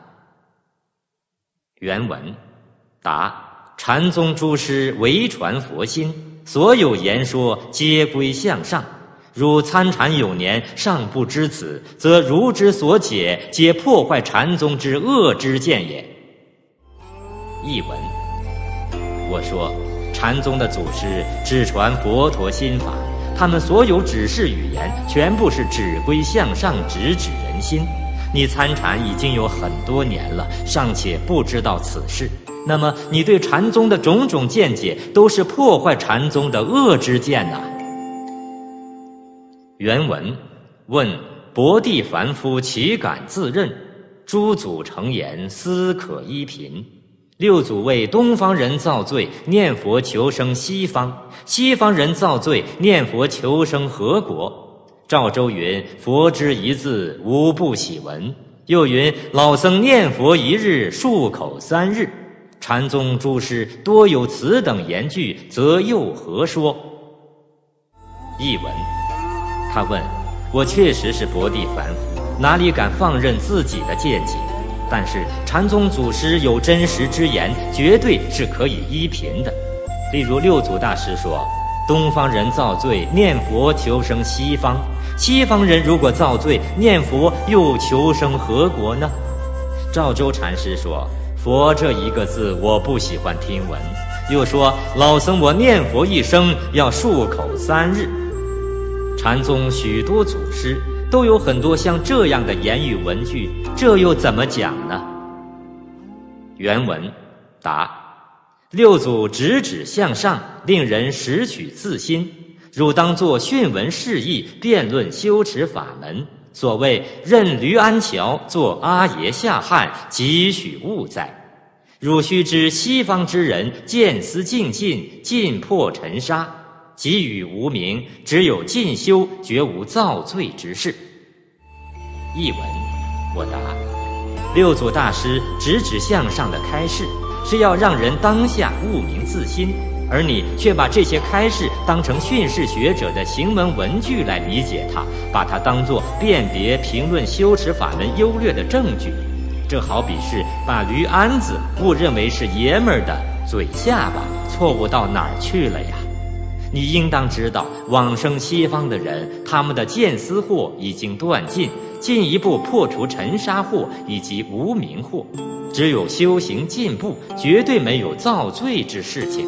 原文答：禅宗诸师唯传佛心，所有言说皆归向上， 如参禅有年，尚不知此，则如之所解，皆破坏禅宗之恶之见也。译文：我说，禅宗的祖师只传佛陀心法，他们所有指示语言，全部是指归向上，直指人心。你参禅已经有很多年了，尚且不知道此事，那么你对禅宗的种种见解，都是破坏禅宗的恶之见呐、啊。原文问：薄地凡夫岂敢自任？诸祖诚言，斯可依贫。六祖为东方人造罪，念佛求生西方；西方人造罪，念佛求生何国？赵州云：佛之一字，无不喜闻。又云：老僧念佛一日，漱口三日。禅宗诸师多有此等言句，则又何说？译文：他问：我确实是薄地凡夫，哪里敢放任自己的见解？但是禅宗祖师有真实之言，绝对是可以依凭的。例如六祖大师说，东方人造罪，念佛求生西方；西方人如果造罪，念佛又求生何国呢？赵州禅师说，佛这一个字我不喜欢听闻，又说老僧我念佛一生要漱口三日。禅宗许多祖师都有很多像这样的言语文句，这又怎么讲呢？原文答：六祖直指向上，令人拾取自心，汝当作训闻释义，辩论修持法门。所谓任驴安桥，做阿爷下汉，几许物哉？汝须知西方之人见思静尽，尽破尘沙，给予无名，只有进修，绝无造罪之事。译文：我答，六祖大师直指向上的开示，是要让人当下悟明自心，而你却把这些开示当成训示学者的行文文句来理解它，把它当作辨别评论修持法门优劣的证据。这好比是把驴鞍子误认为是爷们儿的嘴下巴，错误到哪儿去了呀？你应当知道，往生西方的人，他们的见思惑已经断尽，进一步破除尘沙惑以及无明惑，只有修行进步，绝对没有造罪之事情。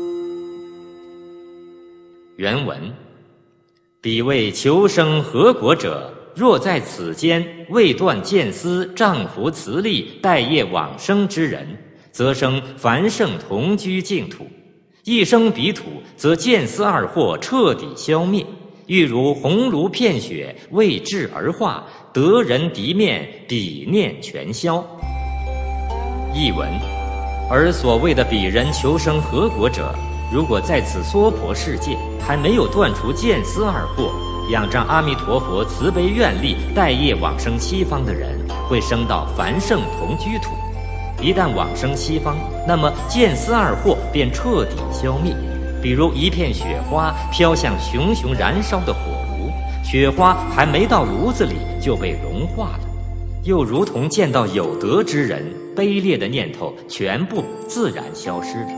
原文：彼为求生何国者，若在此间未断见思，丈夫慈力，待业往生之人，则生凡圣同居净土。一生彼土，则见思二惑彻底消灭，欲如红炉片雪，为智而化，得人敌面，彼念全消。译文：而所谓的彼人求生何国者，如果在此娑婆世界还没有断除见思二惑，仰仗阿弥陀佛慈悲愿力，待业往生西方的人，会升到凡圣同居土。一旦往生西方，那么见思二惑便彻底消灭。比如一片雪花飘向熊熊燃烧的火炉，雪花还没到炉子里就被融化了。又如同见到有德之人，卑劣的念头全部自然消失了。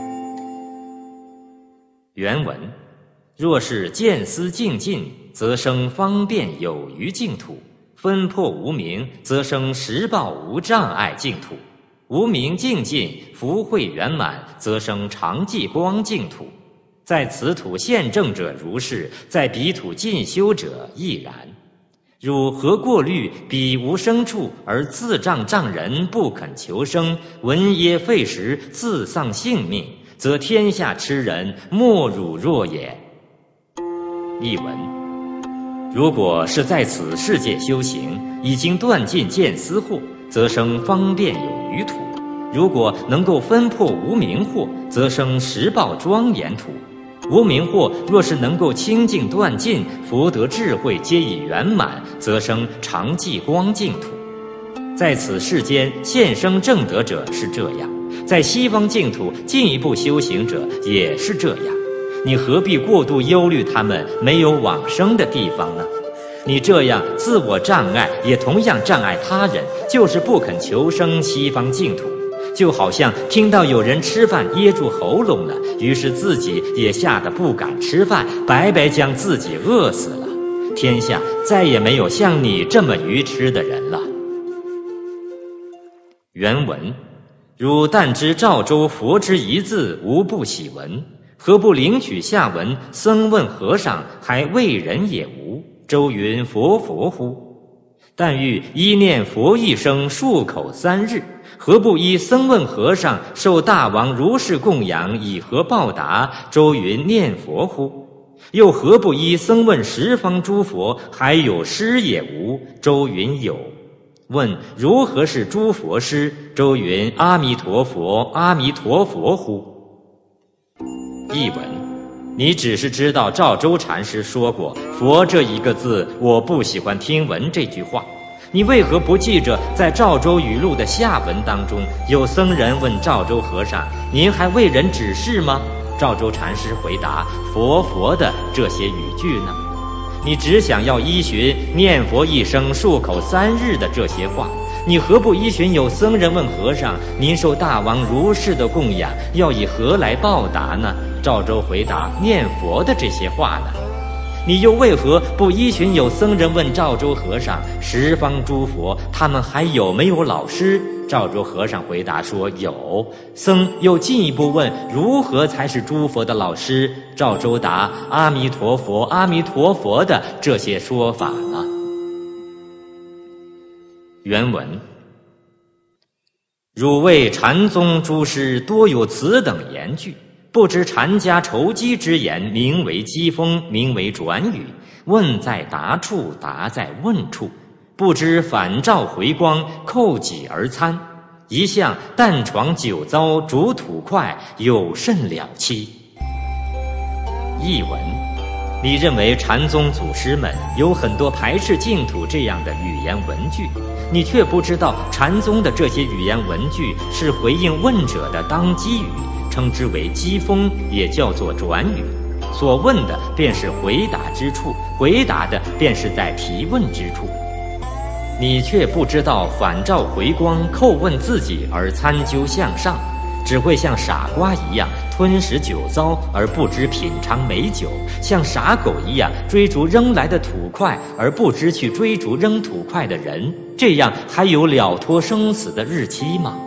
原文：若是见思净尽，则生方便有余净土；分破无明，则生实报无障碍净土；无明净尽，福慧圆满，则生常寂光净土。在此土现证者如是，在彼土进修者亦然。汝何过虑彼无生处，而自障障人，不肯求生，闻耶废食，自丧性命，则天下痴人莫汝若也。译文：如果是在此世界修行，已经断尽见思惑，则生方便有余土；如果能够分破无明惑，则生实报庄严土。无明惑若是能够清净断尽，福德智慧皆已圆满，则生常寂光净土。在此世间现生正德者是这样，在西方净土进一步修行者也是这样，你何必过度忧虑他们没有往生的地方呢？你这样自我障碍，也同样障碍他人，就是不肯求生西方净土。就好像听到有人吃饭噎住喉咙了，于是自己也吓得不敢吃饭，白白将自己饿死了。 天下再也没有像你这么愚痴的人了。原文：汝但知赵州佛之一字，无不喜闻，何不领取下文？僧问和尚，还为人也无。周云：佛佛乎？但欲依念佛一声，数口三日，何不依僧问和尚受大王如是供养，以何报答？周云：念佛乎？又何不依僧问十方诸佛，还有师也无？周云：有。问：如何是诸佛师？周云：阿弥陀佛，阿弥陀佛乎？译文：你只是知道赵州禅师说过佛这一个字我不喜欢听闻这句话，你为何不记着在赵州语录的下文当中有僧人问赵州和尚，您还为人指示吗？赵州禅师回答：佛佛的这些语句呢？你只想要依循念佛一声，数口三日的这些话，你何不依循有僧人问和尚，您受大王如是的供养，要以何来报答呢？赵州回答：念佛的这些话呢？你又为何不依循有僧人问赵州和尚，十方诸佛他们还有没有老师？赵州和尚回答说有。僧又进一步问，如何才是诸佛的老师？赵州答：阿弥陀佛，阿弥陀佛的这些说法呢？原文：汝谓禅宗诸师多有此等言句，不知禅家筹机之言，名为机锋，名为转语。问在答处，答在问处，不知反照回光，扣己而参。一向但床酒糟，煮土块，有甚了期？译文：你认为禅宗祖师们有很多排斥净土这样的语言文句，你却不知道禅宗的这些语言文句是回应问者的当机语，称之为机锋，也叫做转语。所问的便是回答之处，回答的便是在提问之处。你却不知道反照回光，叩问自己而参究向上，只会像傻瓜一样吞食酒糟而不知品尝美酒，像傻狗一样追逐扔来的土块而不知去追逐扔土块的人，这样还有了脱生死的日期吗？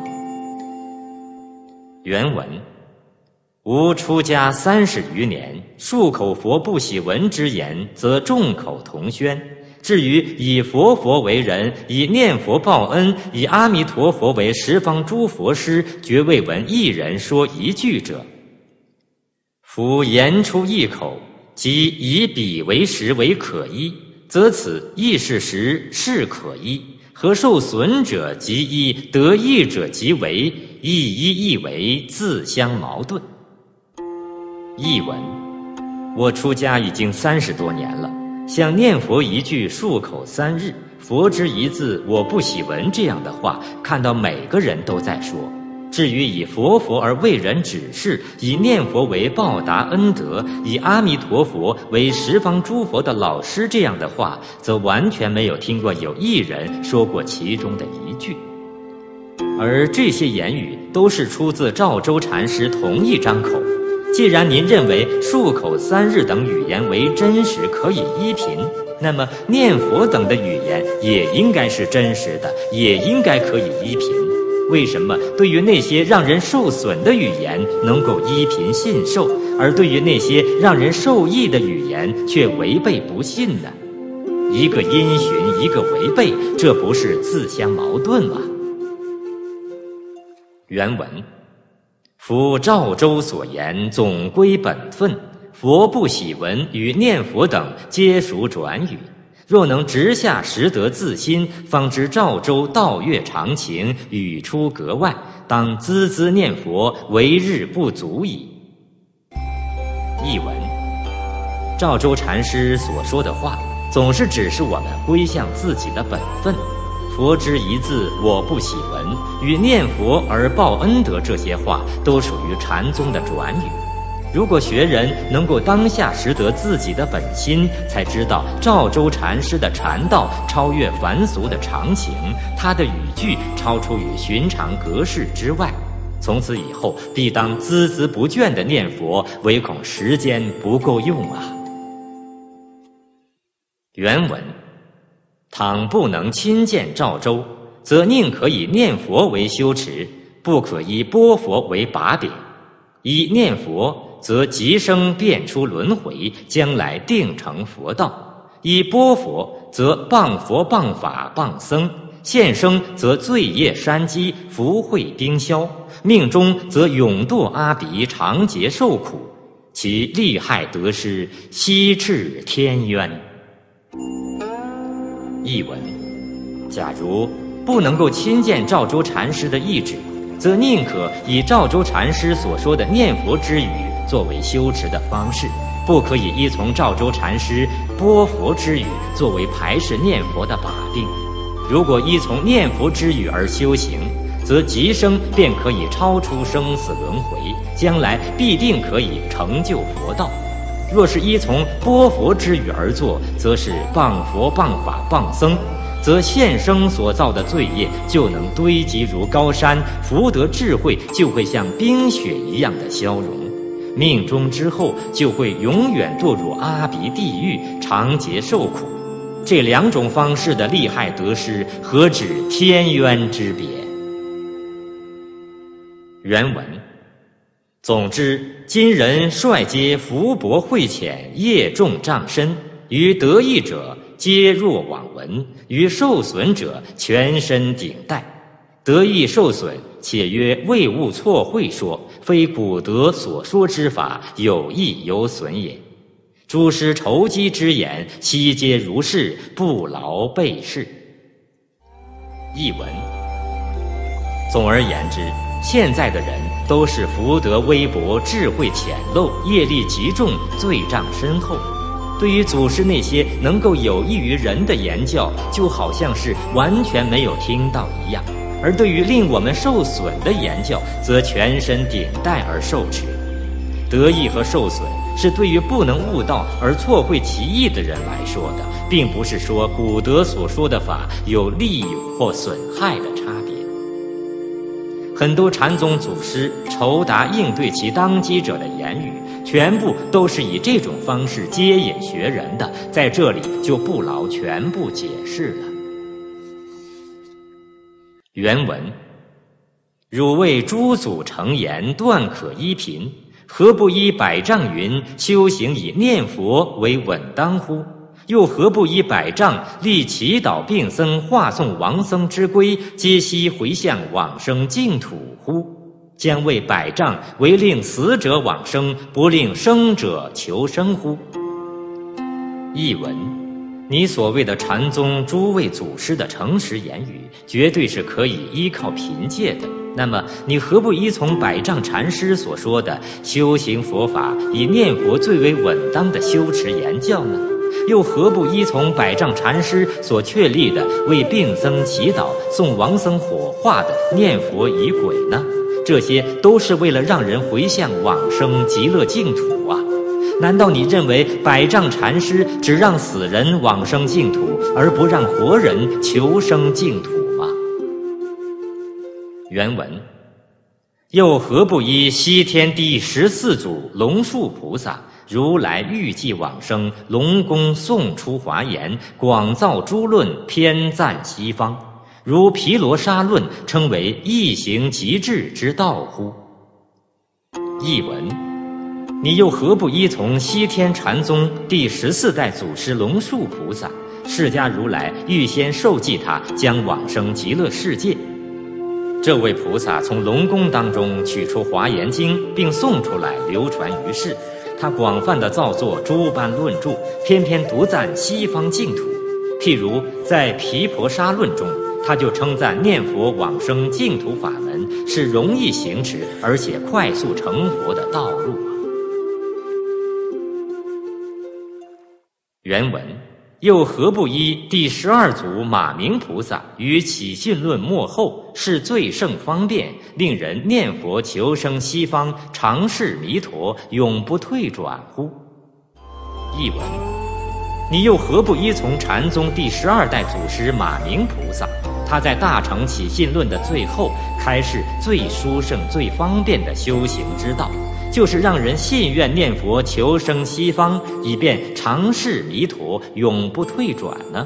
原文：吾出家三十余年，数口佛不喜闻之言，则众口同宣。至于以佛佛为人，以念佛报恩，以阿弥陀佛为十方诸佛师，绝未闻一人说一句者。夫言出一口，即以彼为实为可依，则此亦是实，是可依。何受损者即依，得益者即为，亦依亦为，自相矛盾。译文：我出家已经三十多年了，像念佛一句，数口三日，佛之一字，我不喜闻这样的话，看到每个人都在说。至于以佛佛而为人指示，以念佛为报答恩德，以阿弥陀佛为十方诸佛的老师这样的话，则完全没有听过有一人说过其中的一句。而这些言语都是出自赵州禅师同一张口。既然您认为数口三日等语言为真实，可以依凭，那么念佛等的语言也应该是真实的，也应该可以依凭。为什么对于那些让人受损的语言能够依凭信受，而对于那些让人受益的语言却违背不信呢？一个因循，一个违背，这不是自相矛盾吗？原文：夫赵州所言总归本分，佛不喜闻与念佛等皆属转语。若能直下识得自心，方知赵州道月常情，语出格外，当孜孜念佛，为日不足矣。译文：赵州禅师所说的话，总是指示我们归向自己的本分。佛之一字，我不喜闻，与念佛而报恩德，这些话都属于禅宗的转语。如果学人能够当下识得自己的本心，才知道赵州禅师的禅道超越凡俗的常情，他的语句超出于寻常格式之外，从此以后必当孜孜不倦地念佛，唯恐时间不够用啊。 原文：倘不能亲见赵州，则宁可以念佛为修持，不可以钵佛为把柄。以念佛，则即生变出轮回，将来定成佛道；以钵佛，则谤佛谤法谤僧，现生则罪业山积，福慧冰消，命中则永堕阿鼻，常劫受苦，其利害得失，悉至天渊。译文：假如不能够亲见赵州禅师的意志，则宁可以赵州禅师所说的念佛之语作为修持的方式，不可以依从赵州禅师钵佛之语作为排斥念佛的把柄。如果依从念佛之语而修行，则即生便可以超出生死轮回，将来必定可以成就佛道。若是依从钵佛之语而作，则是谤佛谤法谤僧，则现生所造的罪业就能堆积如高山，福德智慧就会像冰雪一样的消融，命中之后就会永远堕入阿鼻地狱，常劫受苦。这两种方式的利害得失，何止天渊之别？原文：总之，今人率皆福薄慧浅，业重障深，于得益者皆若罔闻，于受损者全身顶戴。得益受损，且曰未悟错会说，非古德所说之法，有益有损也。诸师筹机之言，悉皆如是，不劳备事。译文：总而言之，现在的人都是福德微薄，智慧浅陋，业力极重，罪障深厚。对于祖师那些能够有益于人的言教，就好像是完全没有听到一样；而对于令我们受损的言教，则全身顶戴而受持。得益和受损是对于不能悟道而错会其意的人来说的，并不是说古德所说的法有利或损害的差别。很多禅宗祖师酬答应对其当机者的言语，全部都是以这种方式接引学人的，在这里就不劳全部解释了。原文：汝谓诸祖成言，断可依贫，何不依百丈云，修行以念佛为稳当乎？又何不依百丈，立祈祷病僧，化诵亡僧之规，皆悉回向往生净土乎？将为百丈为令死者往生，不令生者求生乎？译文：你所谓的禅宗诸位祖师的诚实言语，绝对是可以依靠凭借的。那么你何不依从百丈禅师所说的修行佛法以念佛最为稳当的修持言教呢？又何不依从百丈禅师所确立的为病僧祈祷、送亡僧火化的念佛仪轨呢？这些都是为了让人回向往生极乐净土啊！难道你认为百丈禅师只让死人往生净土，而不让活人求生净土吗？原文：又何不依西天第十四祖龙树菩萨如来预计往生，龙宫诵出华严，广造诸论，偏赞西方，如毗罗沙论称为异行极致之道乎？译文：你又何不依从西天禅宗第十四代祖师龙树菩萨，释迦如来预先受记他将往生极乐世界？这位菩萨从龙宫当中取出华严经，并诵出来流传于世。他广泛的造作诸般论著，偏偏独赞西方净土。譬如在毗婆沙论中，他就称赞念佛往生净土法门是容易行持而且快速成佛的道路。原文：又何不依第十二祖马明菩萨于起信论末后，是最胜方便，令人念佛求生西方，常是弥陀，永不退转乎？译文：你又何不依从禅宗第十二代祖师马明菩萨，他在大乘起信论的最后开示最殊胜最方便的修行之道， 就是让人信愿念佛求生西方，以便常侍弥陀，永不退转呢？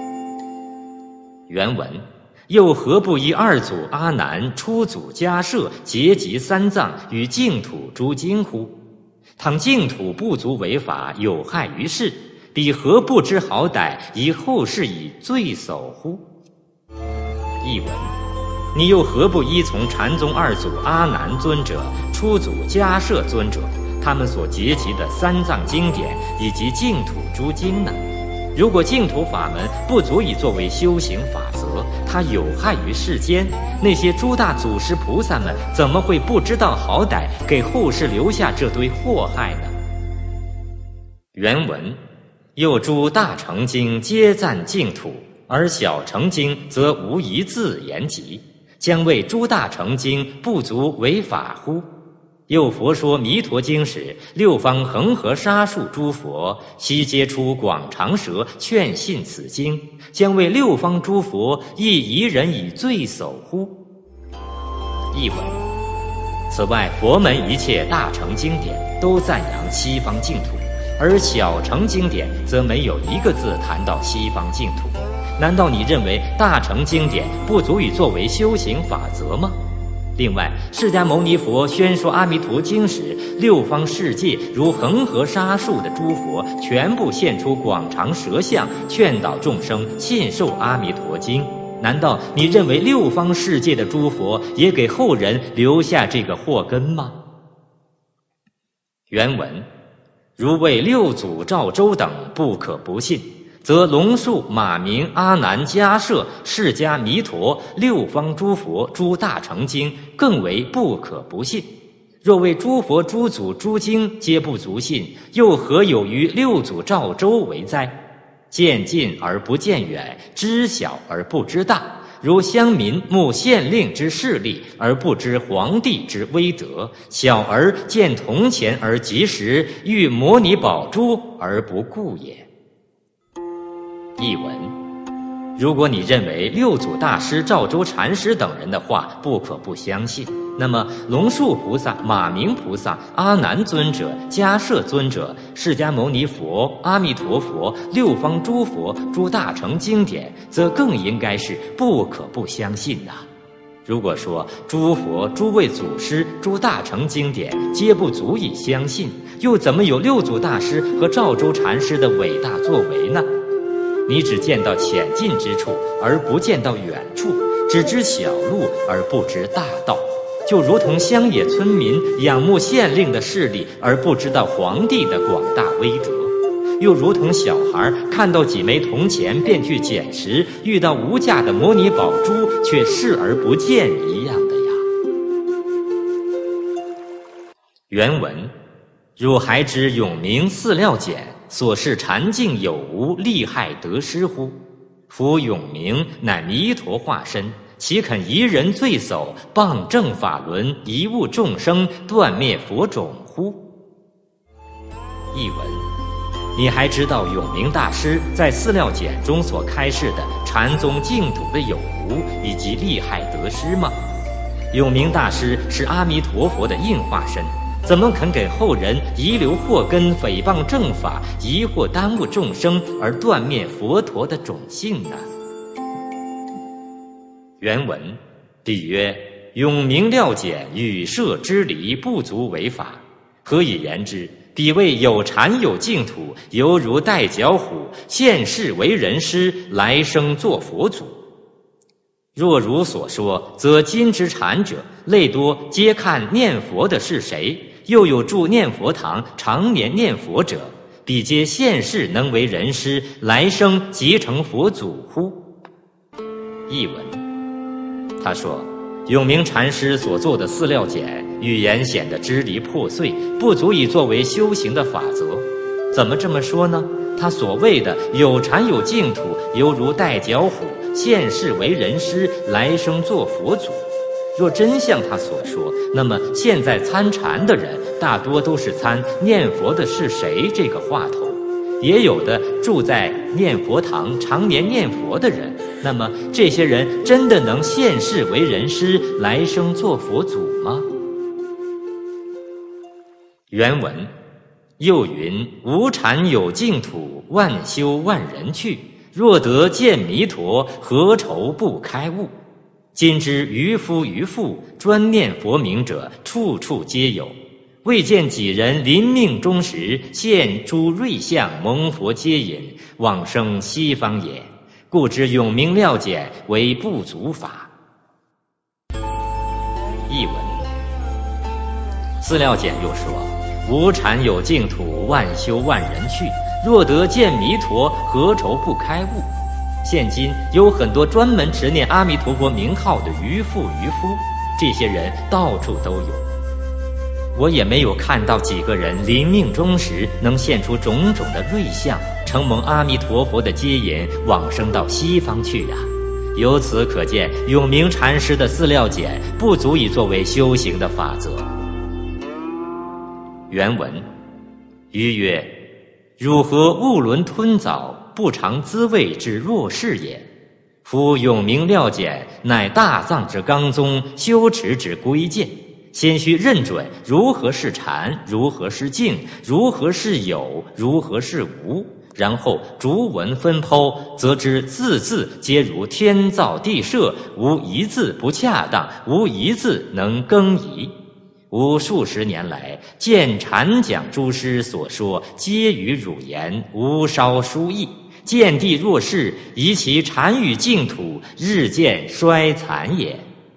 原文：又何不依二祖阿难、初祖迦摄结集三藏与净土诸经乎？倘净土不足为法，有害于世，彼何不知好歹，以后世以罪首乎？译文：你又何不依从禅宗二祖阿难尊者、初祖迦摄尊者他们所结集的三藏经典以及净土诸经呢？如果净土法门不足以作为修行法则，它有害于世间，那些诸大祖师菩萨们怎么会不知道好歹，给后世留下这堆祸害呢？原文：又诸大乘经皆赞净土，而小乘经则无一字言及，将谓诸大乘经不足为法乎？又佛说弥陀经时，六方恒河沙数诸佛悉皆出广长舌劝信此经，将为六方诸佛亦一人以罪首乎？译文：此外，佛门一切大乘经典都赞扬西方净土，而小乘经典则没有一个字谈到西方净土。难道你认为大乘经典不足以作为修行法则吗？另外，释迦牟尼佛宣说阿弥陀经时，六方世界如恒河沙数的诸佛全部现出广长舌相，劝导众生信受阿弥陀经。难道你认为六方世界的诸佛也给后人留下这个祸根吗？原文：如为六祖赵州等不可不信，则龙树、马明、阿难、迦摄、释迦弥陀六方诸佛诸大乘经更为不可不信。若为诸佛诸祖诸经皆不足信，又何有于六祖赵州为哉？见近而不见远，知小而不知大，如乡民慕县令之势力，而不知皇帝之威德；小儿见铜钱而及时，遇摩尼宝珠而不顾也。译文：如果你认为六祖大师、赵州禅师等人的话不可不相信，那么龙树菩萨、马明菩萨、阿难尊者、迦摄尊者、释迦牟尼佛、阿弥陀佛、六方诸佛诸大乘经典，则更应该是不可不相信呐、啊。如果说诸佛、诸位祖师、诸大乘经典皆不足以相信，又怎么有六祖大师和赵州禅师的伟大作为呢？你只见到浅近之处，而不见到远处，只知小路而不知大道，就如同乡野村民仰慕县令的势力，而不知道皇帝的广大威德，又如同小孩看到几枚铜钱便去捡拾，遇到无价的摩尼宝珠却视而不见一样的呀。原文：汝还知永明四料简所示禅境有无利害得失乎？夫永明乃弥陀化身，岂肯一人罪首，谤正法轮，贻误众生，断灭佛种乎？译文：你还知道永明大师在四料简中所开示的禅宗净土的有无以及利害得失吗？永明大师是阿弥陀佛的应化身，怎么肯给后人遗留祸根，诽谤正法，疑惑耽误众生，而断灭佛陀的种性呢？原文：彼曰：永明料简与摄之离，不足为法。何以言之？彼谓有禅有净土，犹如带脚虎，现世为人师，来生做佛祖。若如所说，则今之禅者类多皆看念佛的是谁，又有住念佛堂常年念佛者，彼皆现世能为人师，来生即成佛祖乎？译文：他说，永明禅师所做的四料简语言显得支离破碎，不足以作为修行的法则。怎么这么说呢？他所谓的有禅有净土，犹如带脚虎，现世为人师，来生做佛祖。若真像他所说，那么现在参禅的人大多都是参念佛的是谁这个话头，也有的住在念佛堂常年念佛的人，那么这些人真的能现世为人师，来生做佛祖吗？ 原文又云：无禅有净土，万修万人去。若得见弥陀，何愁不开悟？今之渔夫渔妇，专念佛名者，处处皆有。未见几人临命终时，现诸瑞相，蒙佛接引，往生西方也。故知永明料简为不足法。译文：资料简又说：无禅有净土，万修万人去。若得见弥陀，何愁不开悟？现今有很多专门执念阿弥陀佛名号的渔妇渔夫，这些人到处都有。我也没有看到几个人临命终时能现出种种的瑞相，承蒙阿弥陀佛的接引，往生到西方去呀、啊。由此可见，永明禅师的四料简不足以作为修行的法则。原文：余曰：汝何误伦吞枣，不尝滋味之弱势也。夫永明料简，乃大藏之纲宗，修持之规鉴。先须认准如何是禅，如何是静，如何是有，如何是无，然后逐文分剖，则知字字皆如天造地设，无一字不恰当，无一字能更移。吾数十年来见禅讲诸师所说，皆于汝言，无稍疏异。见地若是，宜其禅与净土，日渐衰残也。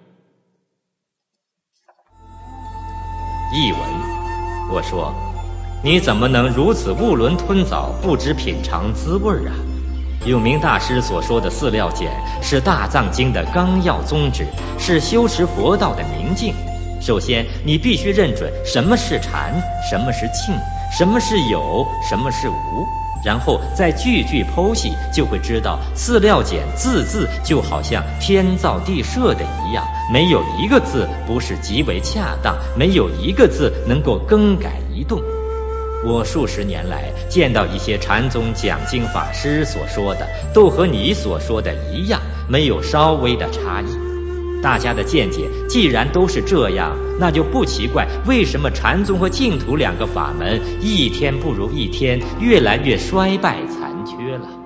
译文：我说，你怎么能如此囫囵吞枣，不知品尝滋味啊？永明大师所说的四料简是大藏经的纲要宗旨，是修持佛道的明镜。首先，你必须认准什么是禅，什么是静，什么是有，什么是无，然后再句句剖析，就会知道四料简字字就好像天造地设的一样，没有一个字不是极为恰当，没有一个字能够更改移动。我数十年来见到一些禅宗讲经法师所说的，都和你所说的一样，没有稍微的差异。大家的见解既然都是这样，那就不奇怪为什么禅宗和净土两个法门一天不如一天，越来越衰败残缺了。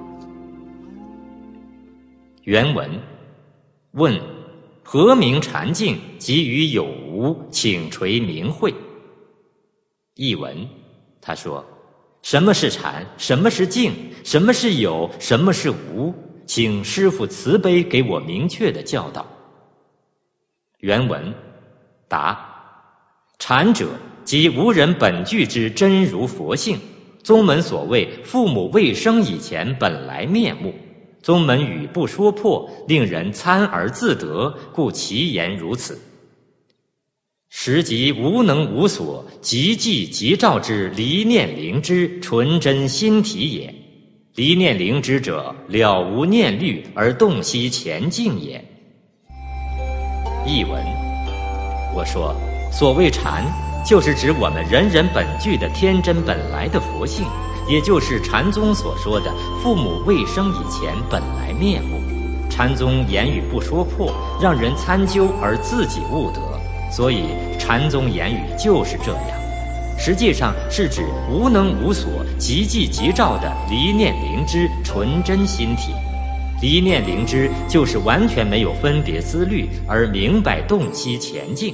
原文：问何名禅境，即于有无，请垂明慧。译文：他说，什么是禅，什么是静，什么是有，什么是无，请师父慈悲给我明确的教导。原文：答：禅者，即无人本具之真如佛性。宗门所谓父母未生以前本来面目，宗门语不说破，令人参而自得，故其言如此。实即无能无所，即寂即照之离念灵之纯真心体也。离念灵之者，了无念虑而洞悉前境也。译文：我说，所谓禅，就是指我们人人本具的天真本来的佛性，也就是禅宗所说的父母未生以前本来面目。禅宗言语不说破，让人参究而自己悟得，所以禅宗言语就是这样。实际上是指无能无所，即寂即照的离念灵知纯真心体。离念灵知就是完全没有分别思虑，而明白洞悉前境。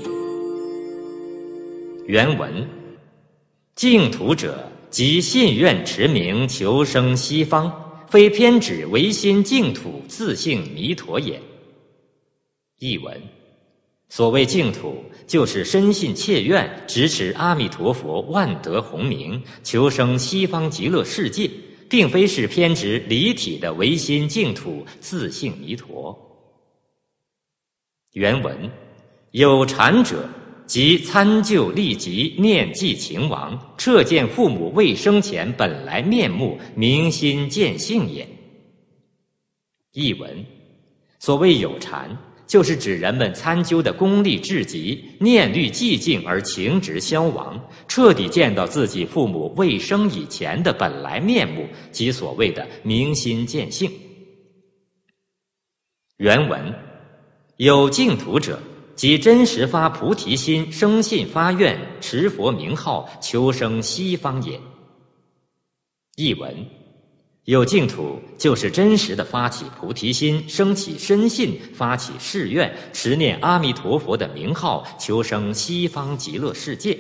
原文：净土者，即信愿持名求生西方，非偏指唯心净土自性弥陀也。译文：所谓净土，就是深信切愿执持阿弥陀佛万德洪名，求生西方极乐世界，并非是偏执离体的唯心净土自性弥陀。原文：有禅者，即参究立即念记情王，彻见父母未生前本来面目，明心见性也。译文：所谓有禅，就是指人们参究的功力至极，念虑寂静而情执消亡，彻底见到自己父母未生以前的本来面目，即所谓的明心见性。原文：有净土者， 即真实发菩提心，生信发愿，持佛名号，求生西方也。译文：有净土就是真实的发起菩提心，升起深信，发起誓愿，持念阿弥陀佛的名号，求生西方极乐世界。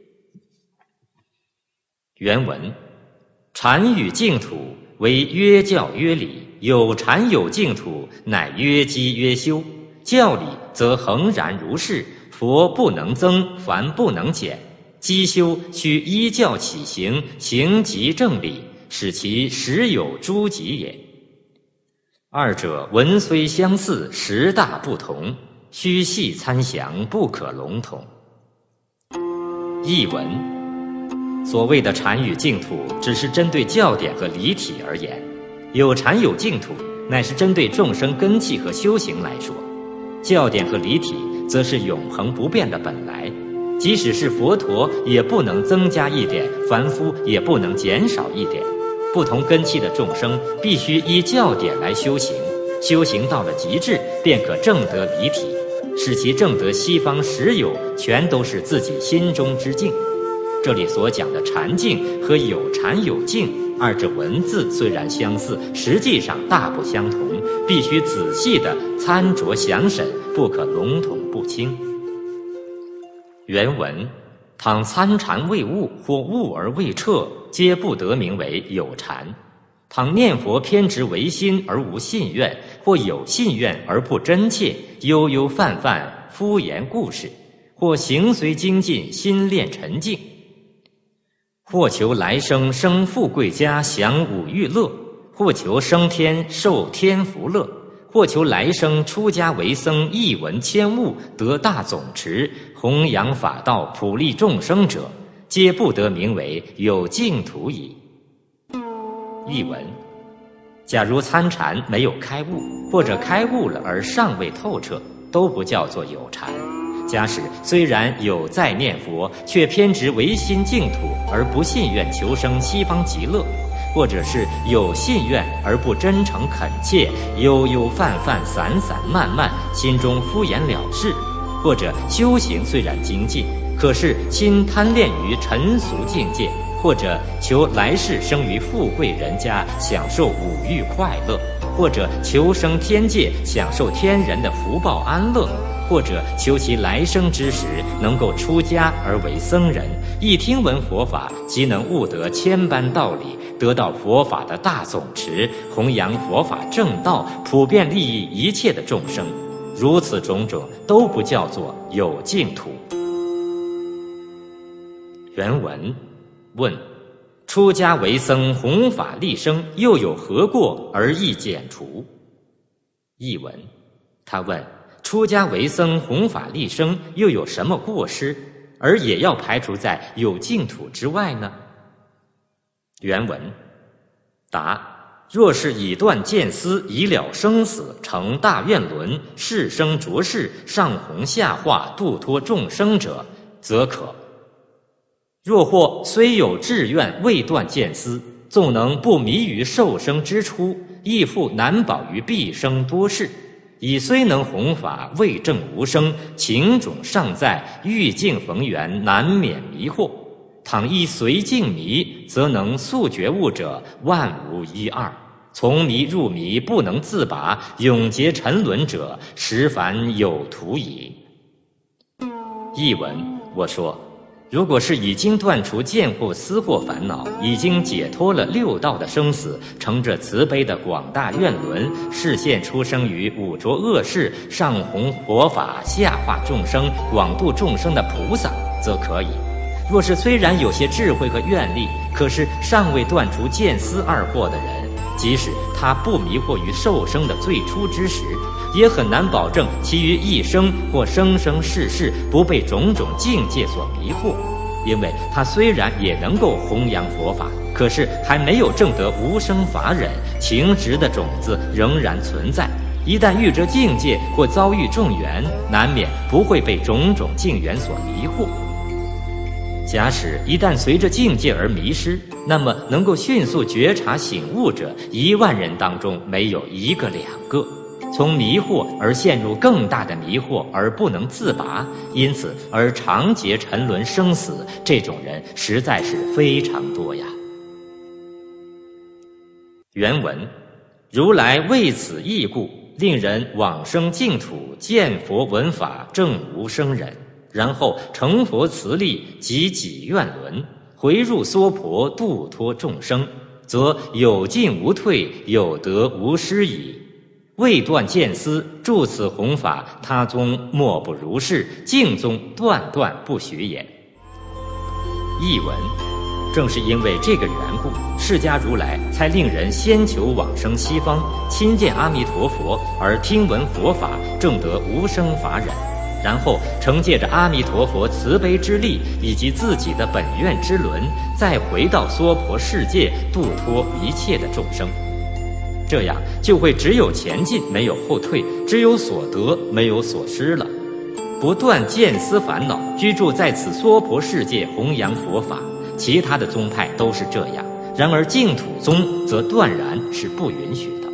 原文：禅与净土为约教约理，有禅有净土，乃约机约修。教理则恒然如是，佛不能增，凡不能减。机修须依教起行，行即正理，使其实有诸己也。二者文虽相似，实大不同，须细参详，不可笼统。译文：所谓的禅与净土，只是针对教典和理体而言；有禅有净土，乃是针对众生根器和修行来说。教典和理体则是永恒不变的本来，即使是佛陀也不能增加一点，凡夫也不能减少一点。不同根器的众生必须依教典来修行，修行到了极致，便可证得理体，使其证得西方实有，全都是自己心中之境。这里所讲的禅境和有禅有境二者文字虽然相似，实际上大不相同，必须仔细地参酌详审，不可笼统不清。原文：倘参禅未悟，或悟而未彻，皆不得名为有禅。倘念佛偏执唯心而无信愿，或有信愿而不真切，悠悠泛泛，敷衍故事，或行随精进，心恋沉静，或求来生生富贵家，享五欲乐，或求升天受天福乐，或求来生出家为僧，一闻千悟，得大总持，弘扬法道，普利众生者，皆不得名为有净土矣。译文：假如参禅没有开悟，或者开悟了而尚未透彻，都不叫做有禅。假使虽然有在念佛，却偏执唯心净土，而不信愿求生西方极乐，或者是有信愿而不真诚恳切，悠悠泛泛，散散漫漫，心中敷衍了事，或者修行虽然精进，可是心贪恋于尘俗境界，或者求来世生于富贵人家，享受五欲快乐，或者求生天界，享受天人的福报安乐，或者求其来生之时能够出家而为僧人，一听闻佛法，即能悟得千般道理，得到佛法的大总持，弘扬佛法正道，普遍利益一切的众生。如此种种都不叫做有净土。原文：问：出家为僧，弘法利生，又有何过而易减除？译文：他问，出家为僧，弘法利生，又有什么过失，而也要排除在有净土之外呢？原文：答：若是以断见思，以了生死，成大愿轮，世生浊世，上弘下化，度脱众生者，则可。若或虽有志愿，未断见思，纵能不迷于受生之初，亦复难保于毕生多世。以虽能弘法，未证无生，情种尚在，欲境逢缘，难免迷惑。倘依随境迷，则能速觉悟者，万无一二。从迷入迷，不能自拔，永结沉沦者，实凡有徒矣。译文：我说，如果是已经断除见惑思惑烦恼，已经解脱了六道的生死，乘着慈悲的广大愿轮，示现出生于五浊恶世，上弘佛法，下化众生，广度众生的菩萨，则可以。若是虽然有些智慧和愿力，可是尚未断除见思二惑的人，即使他不迷惑于受生的最初之时，也很难保证其余一生或生生世世不被种种境界所迷惑。因为他虽然也能够弘扬佛法，可是还没有证得无生法忍，情执的种子仍然存在，一旦遇着境界或遭遇众缘，难免不会被种种境缘所迷惑。假使一旦随着境界而迷失，那么能够迅速觉察醒悟者，一万人当中没有一个两个。 从迷惑而陷入更大的迷惑而不能自拔，因此而长劫沉沦生死，这种人实在是非常多呀。原文：如来为此义故，令人往生净土，见佛闻法，证无生忍，然后成佛慈力及己愿轮，回入娑婆，度脱众生，则有进无退，有得无失矣。未断见思，著此弘法，他宗莫不如是，净宗断断不许也。译文：正是因为这个缘故，释迦如来才令人先求往生西方，亲见阿弥陀佛，而听闻佛法，证得无生法忍，然后承借着阿弥陀佛慈悲之力以及自己的本愿之轮，再回到娑婆世界，度脱一切的众生。这样就会只有前进，没有后退，只有所得，没有所失了。不断见思烦恼，居住在此娑婆世界，弘扬佛法。其他的宗派都是这样，然而净土宗则断然是不允许的。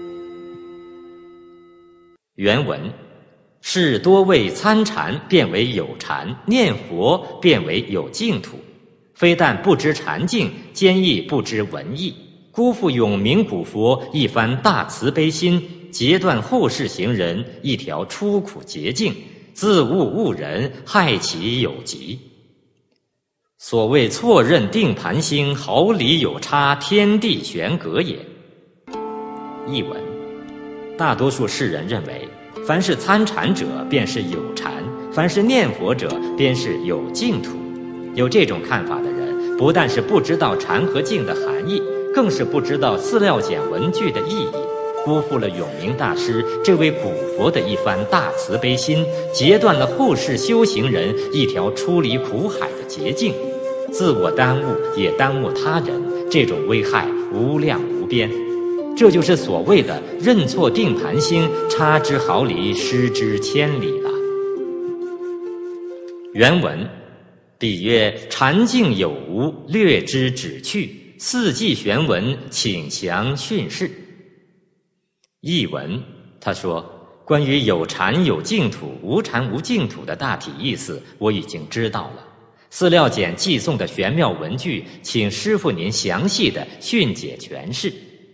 原文：是多为参禅变为有禅，念佛变为有净土，非但不知禅境，兼亦不知文义，辜负永明古佛一番大慈悲心，截断后世行人一条出苦捷径，自误误人，害其有极。所谓错认定盘星，毫厘有差，天地悬隔也。译文：大多数世人认为，凡是参禅者便是有禅，凡是念佛者便是有净土。有这种看法的人，不但是不知道禅和净的含义，更是不知道四料简文句的意义，辜负了永明大师这位古佛的一番大慈悲心，截断了后世修行人一条出离苦海的捷径，自我耽误也耽误他人，这种危害无量无边。这就是所谓的认错定盘星，差之毫厘，失之千里了。原文：彼曰禅境有无，略知止去，四季玄文，请详训示。译文：他说，关于有禅有净土，无禅无净土的大体意思我已经知道了，四料简寄送的玄妙文句，请师父您详细的训解诠释。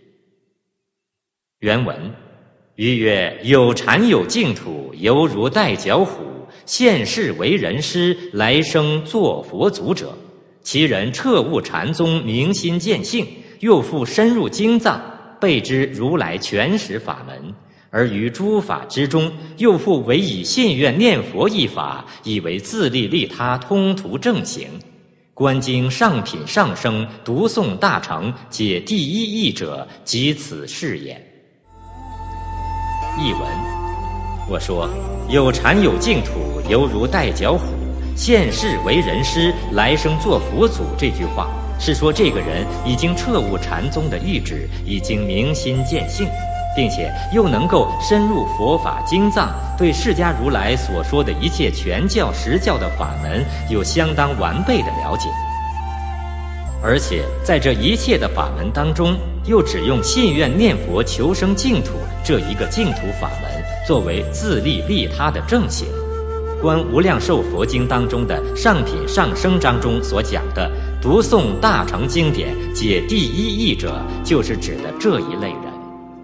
原文：余曰有禅有净土，犹如带脚虎，现世为人师，来生作佛祖者，其人彻悟禅宗，明心见性，又复深入经藏，备知如来全实法门，而于诸法之中，又复唯以信愿念佛一法，以为自利利他，通途正行。观经上品上生，读诵大乘，解第一义者，即此是也。译文：我说有禅有净土，犹如带脚虎，现世为人师，来生做佛祖，这句话是说这个人已经彻悟禅宗的意志，已经明心见性，并且又能够深入佛法经藏，对释迦如来所说的一切全教实教的法门有相当完备的了解，而且在这一切的法门当中，又只用信愿念佛求生净土这一个净土法门作为自利利他的正行。观无量寿佛经当中的上品上生章中所讲的读诵大乘经典，解第一义者，就是指的这一类人。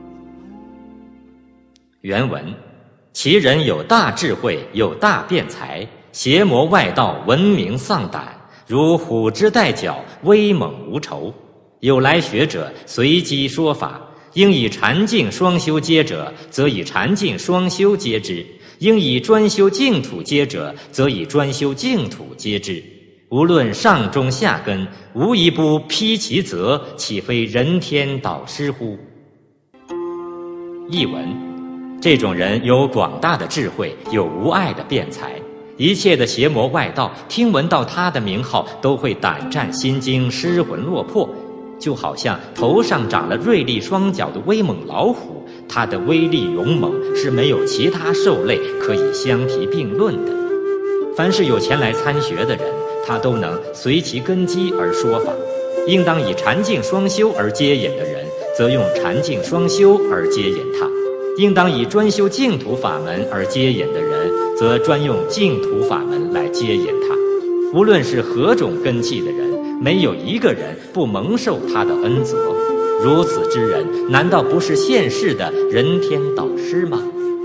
原文：其人有大智慧，有大辩才，邪魔外道闻名丧胆，如虎之带角，威猛无仇。有来学者随机说法，应以禅净双修接者，则以禅净双修接之；应以专修净土接者，则以专修净土接之。无论上中下根，无一不披其责，岂非人天导师乎？译文：这种人有广大的智慧，有无碍的辩才，一切的邪魔外道听闻到他的名号，都会胆战心惊，失魂落魄，就好像头上长了锐利双角的威猛老虎，它的威力勇猛是没有其他兽类可以相提并论的。凡是有前来参学的人，他都能随其根基而说法，应当以禅净双修而接引的人，则用禅净双修而接引他， 应当以专修净土法门而接引的人，则专用净土法门来接引他。无论是何种根器的人，没有一个人不蒙受他的恩泽。如此之人，难道不是现世的人天导师吗？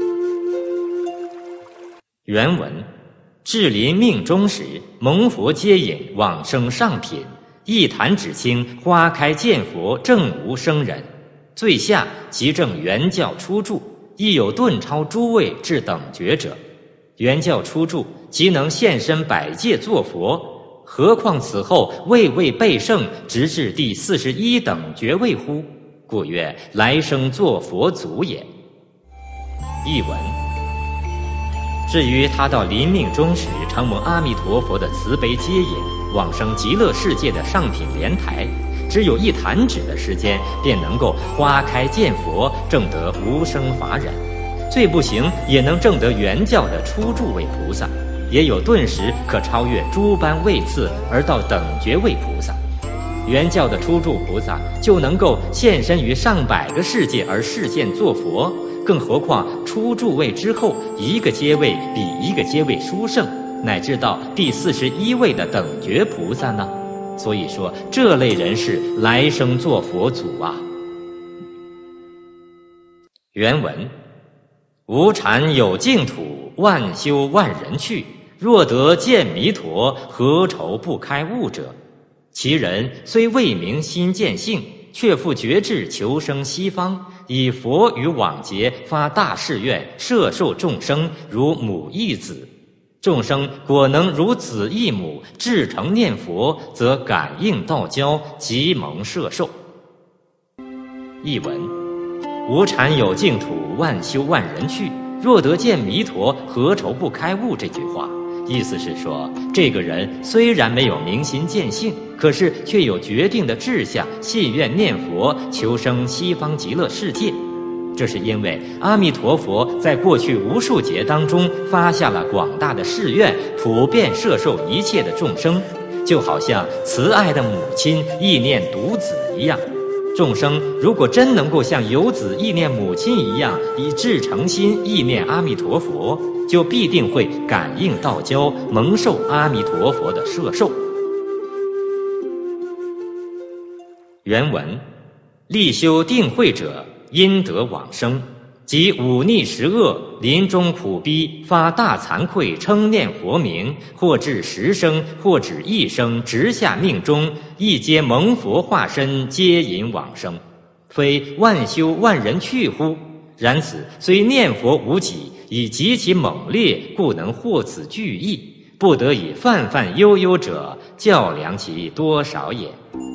原文：至临命终时，蒙佛接引，往生上品。一坛指清，花开见佛，正无生人。最下即正原教初住，亦有顿超诸位至等觉者。原教初住，即能现身百界作佛，何况此后位位倍胜，直至第四十一等觉位乎？故曰来生作佛祖也。译文：至于他到临命终时，承蒙阿弥陀佛的慈悲接引，往生极乐世界的上品莲台，只有一弹指的时间，便能够花开见佛，证得无生法忍。最不行也能证得原教的初住位菩萨，也有顿时可超越诸般位次而到等觉位菩萨。原教的初住菩萨就能够现身于上百个世界而示现作佛，更何况初住位之后，一个阶位比一个阶位殊胜，乃至到第四十一位的等觉菩萨呢？所以说，这类人士来生做佛祖啊。原文：无禅有净土，万修万人去。若得见弥陀，何愁不开悟者？其人虽未明心见性，却复觉志求生西方，以佛与往劫发大誓愿，摄受众生如母一子。众生果能如子一母，至诚念佛，则感应道交，即蒙摄受。译文：无禅有净土，万修万人去。若得见弥陀，何愁不开悟？这句话意思是说，这个人虽然没有明心见性，可是却有决定的志向，信愿念佛，求生西方极乐世界。这是因为阿弥陀佛在过去无数劫当中发下了广大的誓愿，普遍摄受一切的众生，就好像慈爱的母亲意念独子一样。众生如果真能够像游子意念母亲一样，以至诚心意念阿弥陀佛，就必定会感应道交，蒙受阿弥陀佛的摄受。原文：力修定慧者，因得往生，即忤逆十恶，临终苦逼，发大惭愧，称念佛名，或至十生，或止一生，直下命中，亦皆蒙佛化身，接引往生。非万修万人去乎？然此虽念佛无己，以极其猛烈，故能获此具意，不得以泛泛悠悠者，较量其多少也。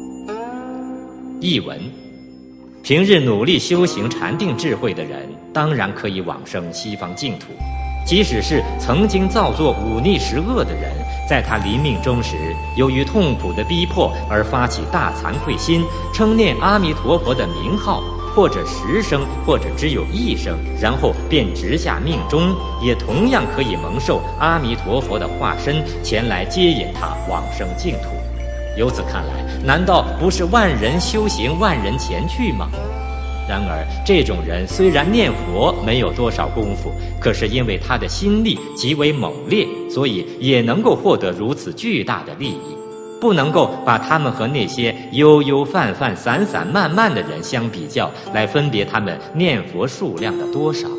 译文：平日努力修行禅定智慧的人，当然可以往生西方净土。即使是曾经造作忤逆十恶的人，在他临命终时，由于痛苦的逼迫而发起大惭愧心，称念阿弥陀佛的名号，或者十声，或者只有一声，然后便直下命中，也同样可以蒙受阿弥陀佛的化身前来接引他往生净土。由此看来，难道不是万人修行万人前去吗？然而这种人虽然念佛没有多少功夫，可是因为他的心力极为猛烈，所以也能够获得如此巨大的利益。不能够把他们和那些悠悠泛泛散散漫漫的人相比较，来分别他们念佛数量的多少。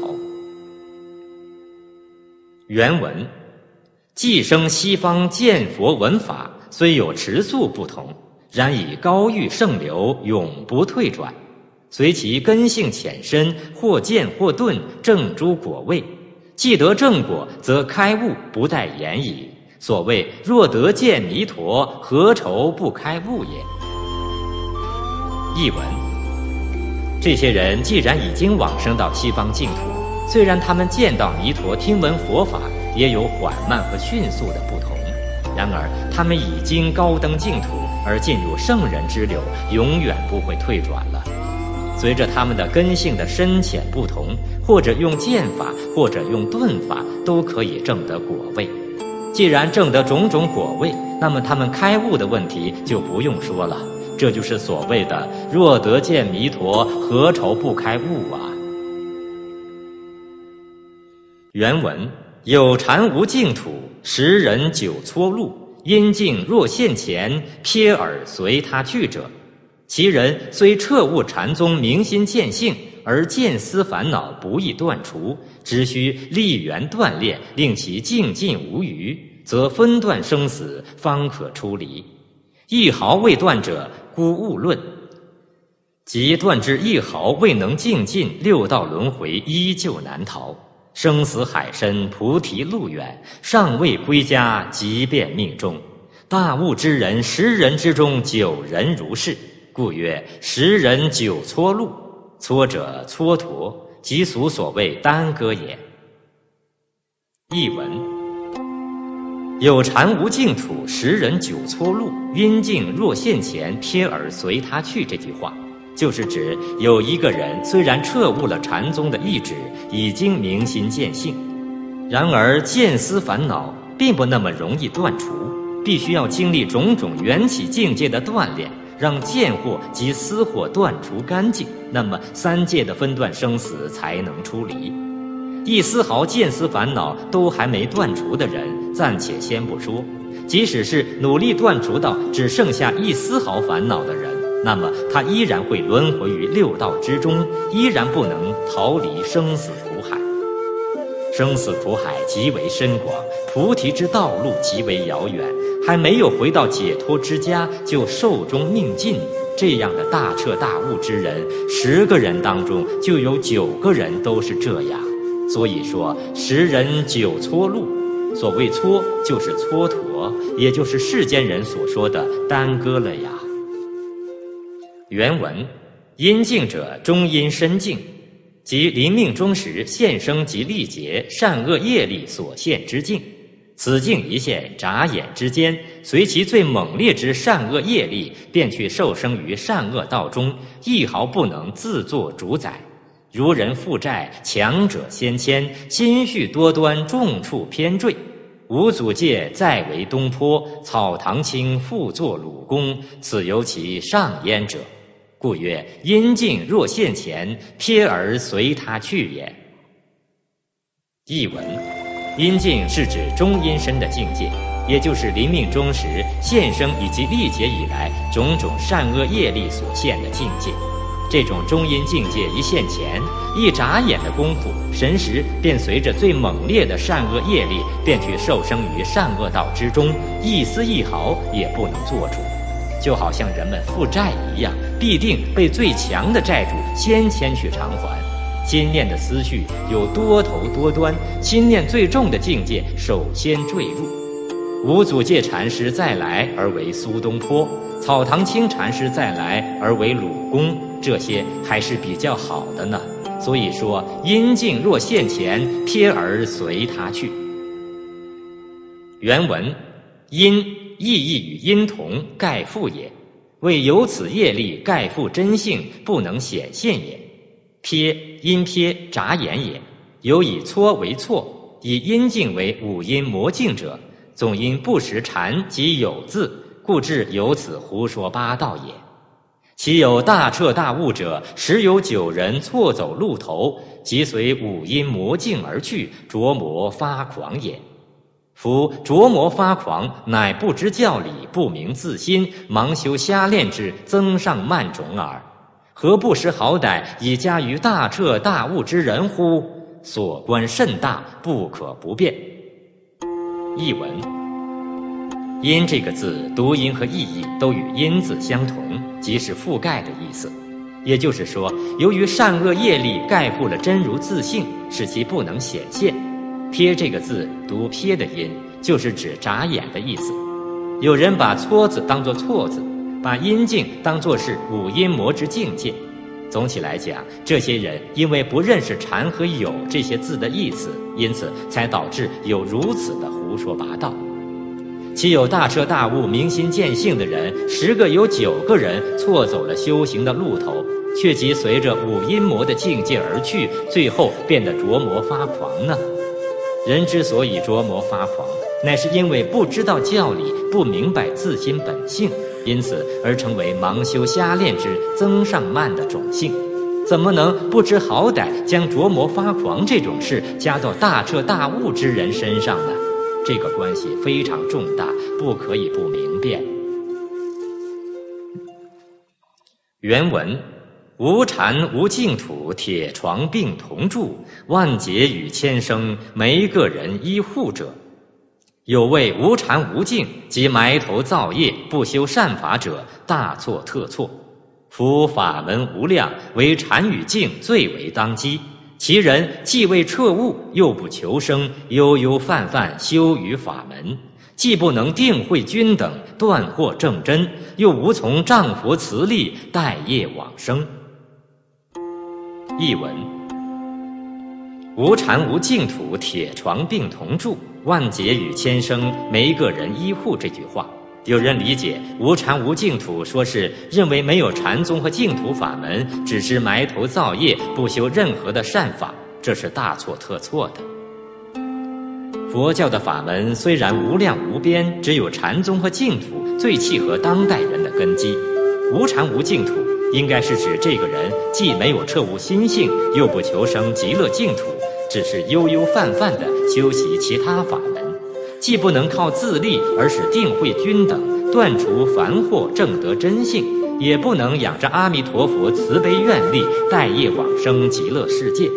原文：既生西方见佛闻法，虽有持速不同，然以高欲圣流，永不退转。随其根性浅深，或见或顿，正诸果位。既得正果，则开悟，不待言矣。所谓若得见弥陀，何愁不开悟也。译文：这些人既然已经往生到西方净土，虽然他们见到弥陀听闻佛法也有缓慢和迅速的不同，然而他们已经高登净土，而进入圣人之流，永远不会退转了。随着他们的根性的深浅不同，或者用剑法，或者用顿法，都可以证得果位。既然证得种种果位，那么他们开悟的问题就不用说了。这就是所谓的若得见弥陀，何愁不开悟啊。 原文：有禅无净土，时人久撮路，因境若现前，瞥耳随他去者。其人虽彻悟禅宗明心见性，而见思烦恼不易断除，只需立缘锻炼，令其静尽无余，则分断生死，方可出离。一毫未断者，孤勿论。即断之一毫未能静尽，六道轮回依旧难逃，生死海深，菩提路远，尚未归家，即便命终。大悟之人，十人之中九人如是，故曰十人九撮路。撮者蹉跎，即俗所谓耽搁也。译文：有禅无净土，十人九撮路，因境若现前，瞥耳随他去。这句话就是指有一个人虽然彻悟了禅宗的意旨，已经明心见性，然而见思烦恼并不那么容易断除，必须要经历种种缘起境界的锻炼，让见惑及思惑断除干净，那么三界的分段生死才能出离。一丝毫见思烦恼都还没断除的人，暂且先不说，即使是努力断除到只剩下一丝毫烦恼的人，那么他依然会轮回于六道之中，依然不能逃离生死苦海。生死苦海极为深广，菩提之道路极为遥远，还没有回到解脱之家就寿终命尽，这样的大彻大悟之人，十个人当中就有九个人都是这样。所以说十人九撮路，所谓撮就是蹉跎，也就是世间人所说的耽搁了呀。原文：因境者，终因身境，即临命终时现生及历劫善恶业力所现之境。此境一现，眨眼之间，随其最猛烈之善恶业力，便去受生于善恶道中，一毫不能自作主宰。如人负债，强者先迁，心绪多端，重处偏坠。五祖戒再为东坡，草堂清复作鲁公，此由其上焉者。故曰因境若现前，瞥而随他去也。译文：因境是指中阴身的境界，也就是临命终时现生以及历劫以来种种善恶业力所现的境界。这种中阴境界一现前，一眨眼的功夫，神识便随着最猛烈的善恶业力，便去受生于善恶道之中，一丝一毫也不能做主。就好像人们负债一样，必定被最强的债主先牵去偿还。心念的思绪有多头多端，心念最重的境界首先坠入。五祖戒禅师再来而为苏东坡，草堂清禅师再来而为鲁公，这些还是比较好的呢。所以说因境若现前，瞥而随他去。原文：因意义与因同，盖复也，为由此业力盖复真性，不能显现也。瞥因瞥眨眼也，有以撮为错，以因境为五阴魔境者，总因不识禅及有字，故至有此胡说八道也。其有大彻大悟者，十有九人错走路头，即随五阴魔境而去，着魔发狂也。夫着魔发狂，乃不知教理，不明自心，盲修瞎练之增上慢种耳。何不识好歹，以加于大彻大悟之人乎？所观甚大，不可不辩。译文：因这个字读音和意义都与因字相同，即是覆盖的意思。也就是说，由于善恶业力盖覆了真如自性，使其不能显现。瞥这个字读瞥的音，就是指眨眼的意思。有人把撮字当作错字，把阴境当作是五阴魔之境界。总体来讲，这些人因为不认识禅和有这些字的意思，因此才导致有如此的胡说八道。其有大彻大悟明心见性的人，十个有九个人错走了修行的路头，却即随着五阴魔的境界而去，最后变得着魔发狂呢？人之所以着魔发狂，乃是因为不知道教理，不明白自心本性，因此而成为盲修瞎练之增上慢的种性。 怎么能不知好歹将琢磨发狂这种事加到大彻大悟之人身上呢？这个关系非常重大，不可以不明辨。原文：无禅无净土，铁床并同住，万劫与千生，没个人依护者。有谓无禅无净，即埋头造业，不修善法者，大错特错。夫法门无量，唯禅与净最为当机。其人既未彻悟，又不求生，悠悠泛泛修于法门，既不能定慧均等，断惑正真，又无从丈佛慈力，待业往生。译文：无禅无净土，铁床并同住，万劫与千生，没个人依护这句话，有人理解无禅无净土说是认为没有禅宗和净土法门，只是埋头造业，不修任何的善法，这是大错特错的。佛教的法门虽然无量无边，只有禅宗和净土最契合当代人的根基。无禅无净土应该是指这个人既没有彻悟心性，又不求生极乐净土，只是悠悠泛泛地修习其他法门，既不能靠自力而使定慧均等，断除凡惑，证得真性，也不能仰着阿弥陀佛慈悲愿力，待业往生极乐世界。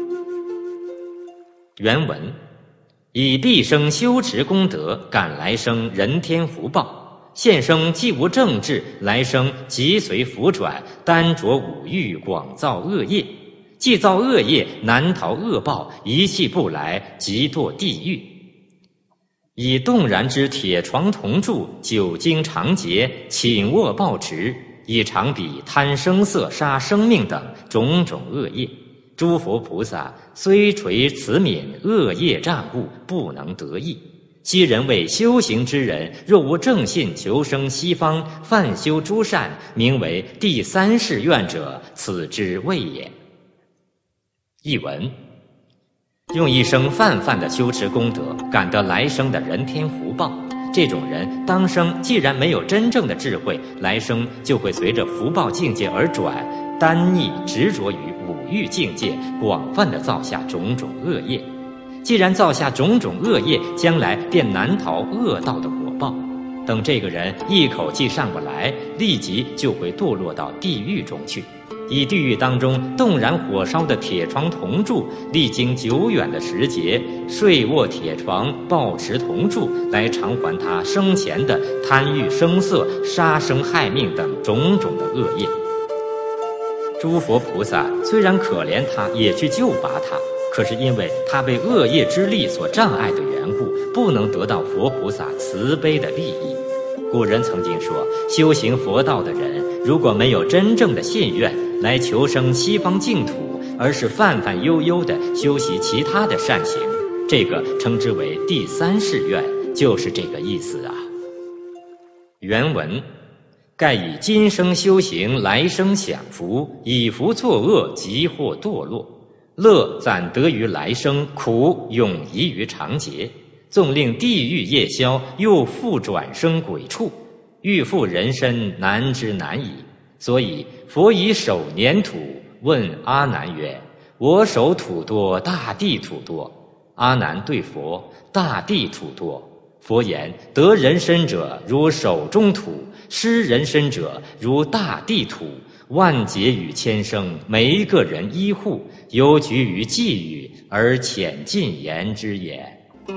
原文：以毕生修持功德，感来生人天福报。现生既无正治，来生即随福转，单着五欲，广造恶业。既造恶业，难逃恶报，一气不来，即堕地狱。以动然之铁床同住，久经长劫，寝卧抱持，以常比贪声色杀生命等种种恶业。诸佛菩萨虽垂慈悯，恶业障物，不能得益。昔人谓修行之人，若无正信，求生西方，犯修诸善，名为第三世愿者，此之谓也。译文：用一生泛泛的修持功德，感得来生的人天福报。这种人当生既然没有真正的智慧，来生就会随着福报境界而转，单逆执着于五欲境界，广泛的造下种种恶业。既然造下种种恶业，将来便难逃恶道的果报。等这个人一口气上不来，立即就会堕落到地狱中去。以地狱当中动然火烧的铁床同住，历经久远的时节，睡卧铁床，抱持同住，来偿还他生前的贪欲声色、杀生害命等种种的恶业。诸佛菩萨虽然可怜他，也去救拔他，可是因为他被恶业之力所障碍的缘故，不能得到佛菩萨慈悲的利益。古人曾经说，修行佛道的人如果没有真正的信愿来求生西方净土，而是泛泛悠悠地修习其他的善行，这个称之为第三世愿，就是这个意思啊。原文：盖以今生修行，来生享福，以福作恶，即或堕落。乐暂得于来生，苦永移于长劫。纵令地狱业消，又复转生鬼畜，欲复人身，难之难矣。所以佛以手粘土，问阿难曰：我手土多，大地土多？阿难对佛：大地土多。佛言：得人身者如手中土，失人身者如大地土。万劫与千生，没一个人依护，犹局于际语，而浅近言之也。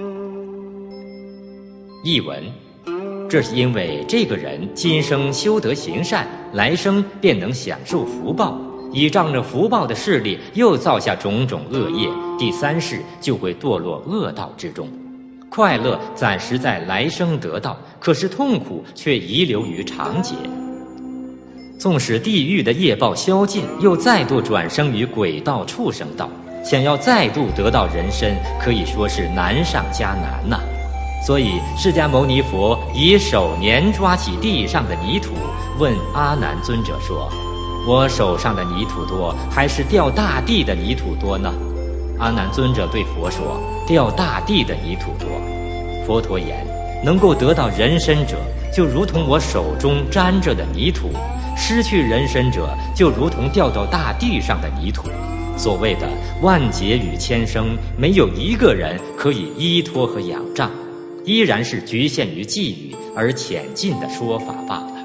译文：这是因为这个人今生修德行善，来生便能享受福报，倚仗着福报的势力，又造下种种恶业，第三世就会堕落恶道之中。快乐暂时在来生得到，可是痛苦却遗留于长劫。纵使地狱的业报消尽，又再度转生于鬼道畜生道，想要再度得到人身，可以说是难上加难呐、啊。所以释迦牟尼佛以手捻抓起地上的泥土，问阿难尊者说：我手上的泥土多，还是掉大地的泥土多呢？阿难尊者对佛说：掉大地的泥土多。佛陀言： 能够得到人身者，就如同我手中沾着的泥土；失去人身者，就如同掉到大地上的泥土。所谓的万劫与千生，没有一个人可以依托和仰仗，依然是局限于寄语而浅近的说法罢了。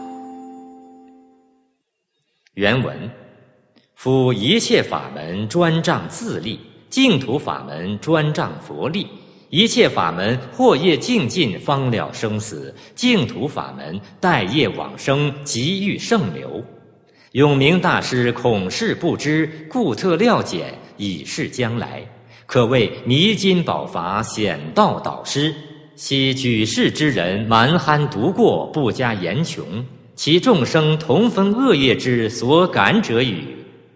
原文：夫一切法门专仗自利，净土法门专仗佛力。一切法门惑业净尽，方了生死；净土法门待业往生，急欲圣流。永明大师恐世不知，故特料简，以示将来，可谓弥金宝法，显道导师。昔举世之人蛮憨独过，不加言穷，其众生同分恶业之所感者与。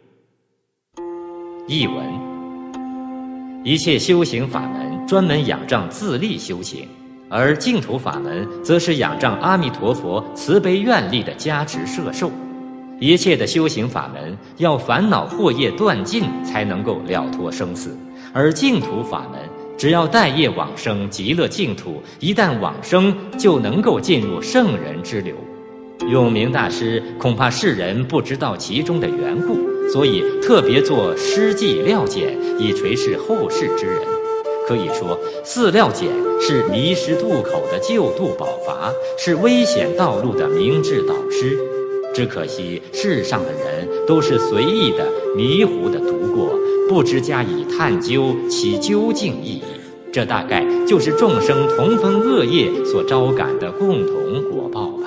译文：一切修行法门专门仰仗自利修行，而净土法门则是仰仗阿弥陀佛慈悲愿力的加持摄受。一切的修行法门要烦恼惑业断尽才能够了脱生死，而净土法门只要待业往生极乐净土，一旦往生就能够进入圣人之流。永明大师恐怕世人不知道其中的缘故，所以特别做诗记料简，以垂示后世之人。可以说，四料简是迷失渡口的救度宝筏，是危险道路的明智导师。只可惜世上的人都是随意的、迷糊的读过，不知加以探究其究竟意义。这大概就是众生同分恶业所招感的共同果报吧。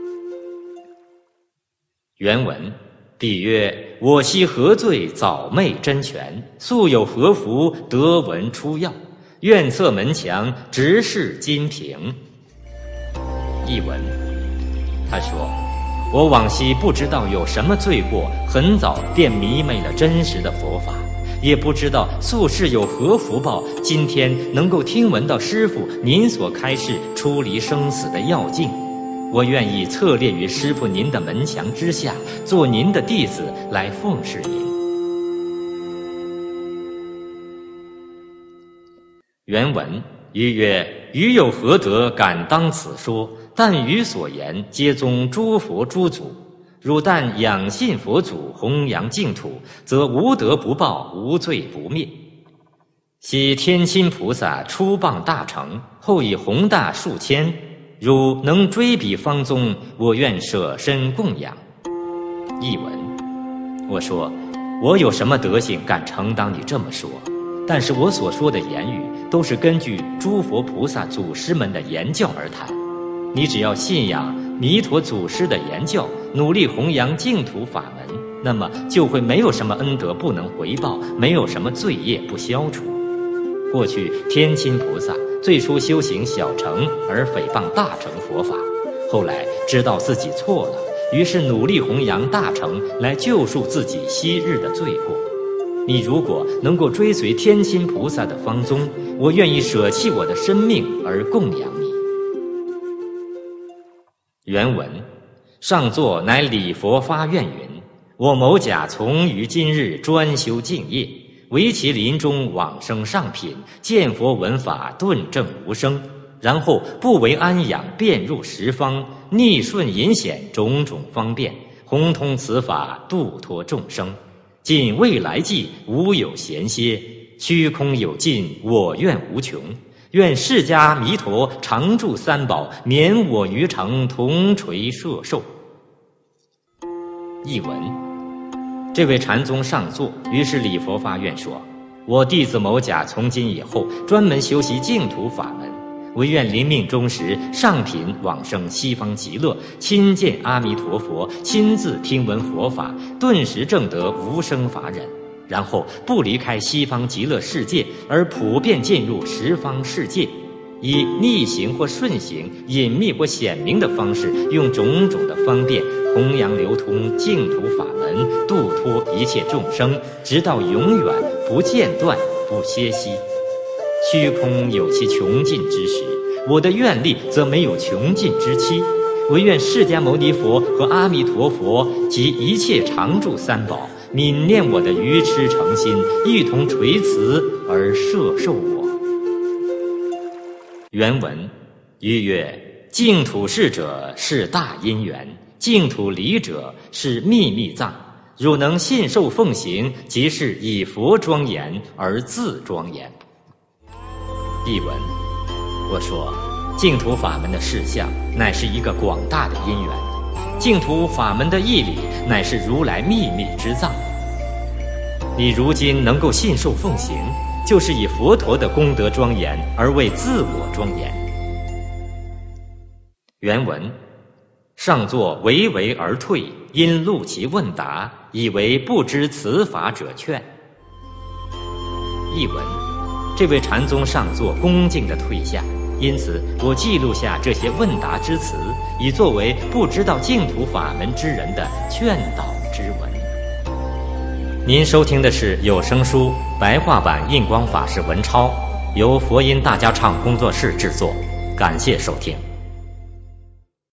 原文：彼曰：我昔何罪早昧真权，素有何福得闻出药，愿策门墙，直视金瓶。译文：他说，我往昔不知道有什么罪过，很早便迷昧了真实的佛法，也不知道素世有何福报，今天能够听闻到师父您所开示出离生死的要径。我愿意侧列于师父您的门墙之下，做您的弟子来奉侍您。原文：余曰：余有何德敢当此说？但余所言皆宗诸佛诸祖，汝但仰信佛祖，弘扬净土，则无德不报，无罪不灭。昔天亲菩萨初谤大成，后以宏大数千，汝能追彼方宗，我愿舍身供养。译文：我说，我有什么德行敢承当你这么说？但是我所说的言语都是根据诸佛菩萨祖师们的言教而谈。你只要信仰弥陀祖师的言教，努力弘扬净土法门，那么就会没有什么恩德不能回报，没有什么罪业不消除。过去天亲菩萨最初修行小乘而诽谤大乘佛法，后来知道自己错了，于是努力弘扬大乘来救赎自己昔日的罪过。你如果能够追随天亲菩萨的方宗，我愿意舍弃我的生命而供养你。原文：上座乃礼佛发愿云：我某甲从于今日专修净业，唯其临终往生上品，见佛闻法，顿证无生，然后不为安养，遍入十方，逆顺隐显，种种方便，弘通此法，度脱众生。尽未来际，无有闲歇，虚空有尽，我愿无穷。愿释迦弥陀常住三宝，免我于城，同垂摄受。译文：这位禅宗上座于是礼佛发愿说，我弟子某甲从今以后专门修习净土法门，唯愿临命终时上品往生西方极乐，亲见阿弥陀佛，亲自听闻佛法，顿时证得无生法忍，然后不离开西方极乐世界，而普遍进入十方世界，以逆行或顺行、隐秘或显明的方式，用种种的方便弘扬流通净土法门，度脱一切众生，直到永远，不间断，不歇息。虚空有其穷尽之时，我的愿力则没有穷尽之期。唯愿释迦牟尼佛和阿弥陀佛及一切常住三宝悯念我的愚痴诚心，一同垂慈而摄受我。原文： 余曰：净土事者是大因缘，净土离者是秘密藏。汝能信受奉行，即是以佛庄严而自庄严。译文：我说，净土法门的事项乃是一个广大的因缘，净土法门的义理乃是如来秘密之藏。你如今能够信受奉行，就是以佛陀的功德庄严而为自我庄严。原文：上座唯唯而退，因录其问答，以为不知此法者劝。译文：这位禅宗上座恭敬地退下，因此我记录下这些问答之词，以作为不知道净土法门之人的劝导之文。您收听的是有声书白话版印光法师文钞，由佛音大家唱工作室制作，感谢收听。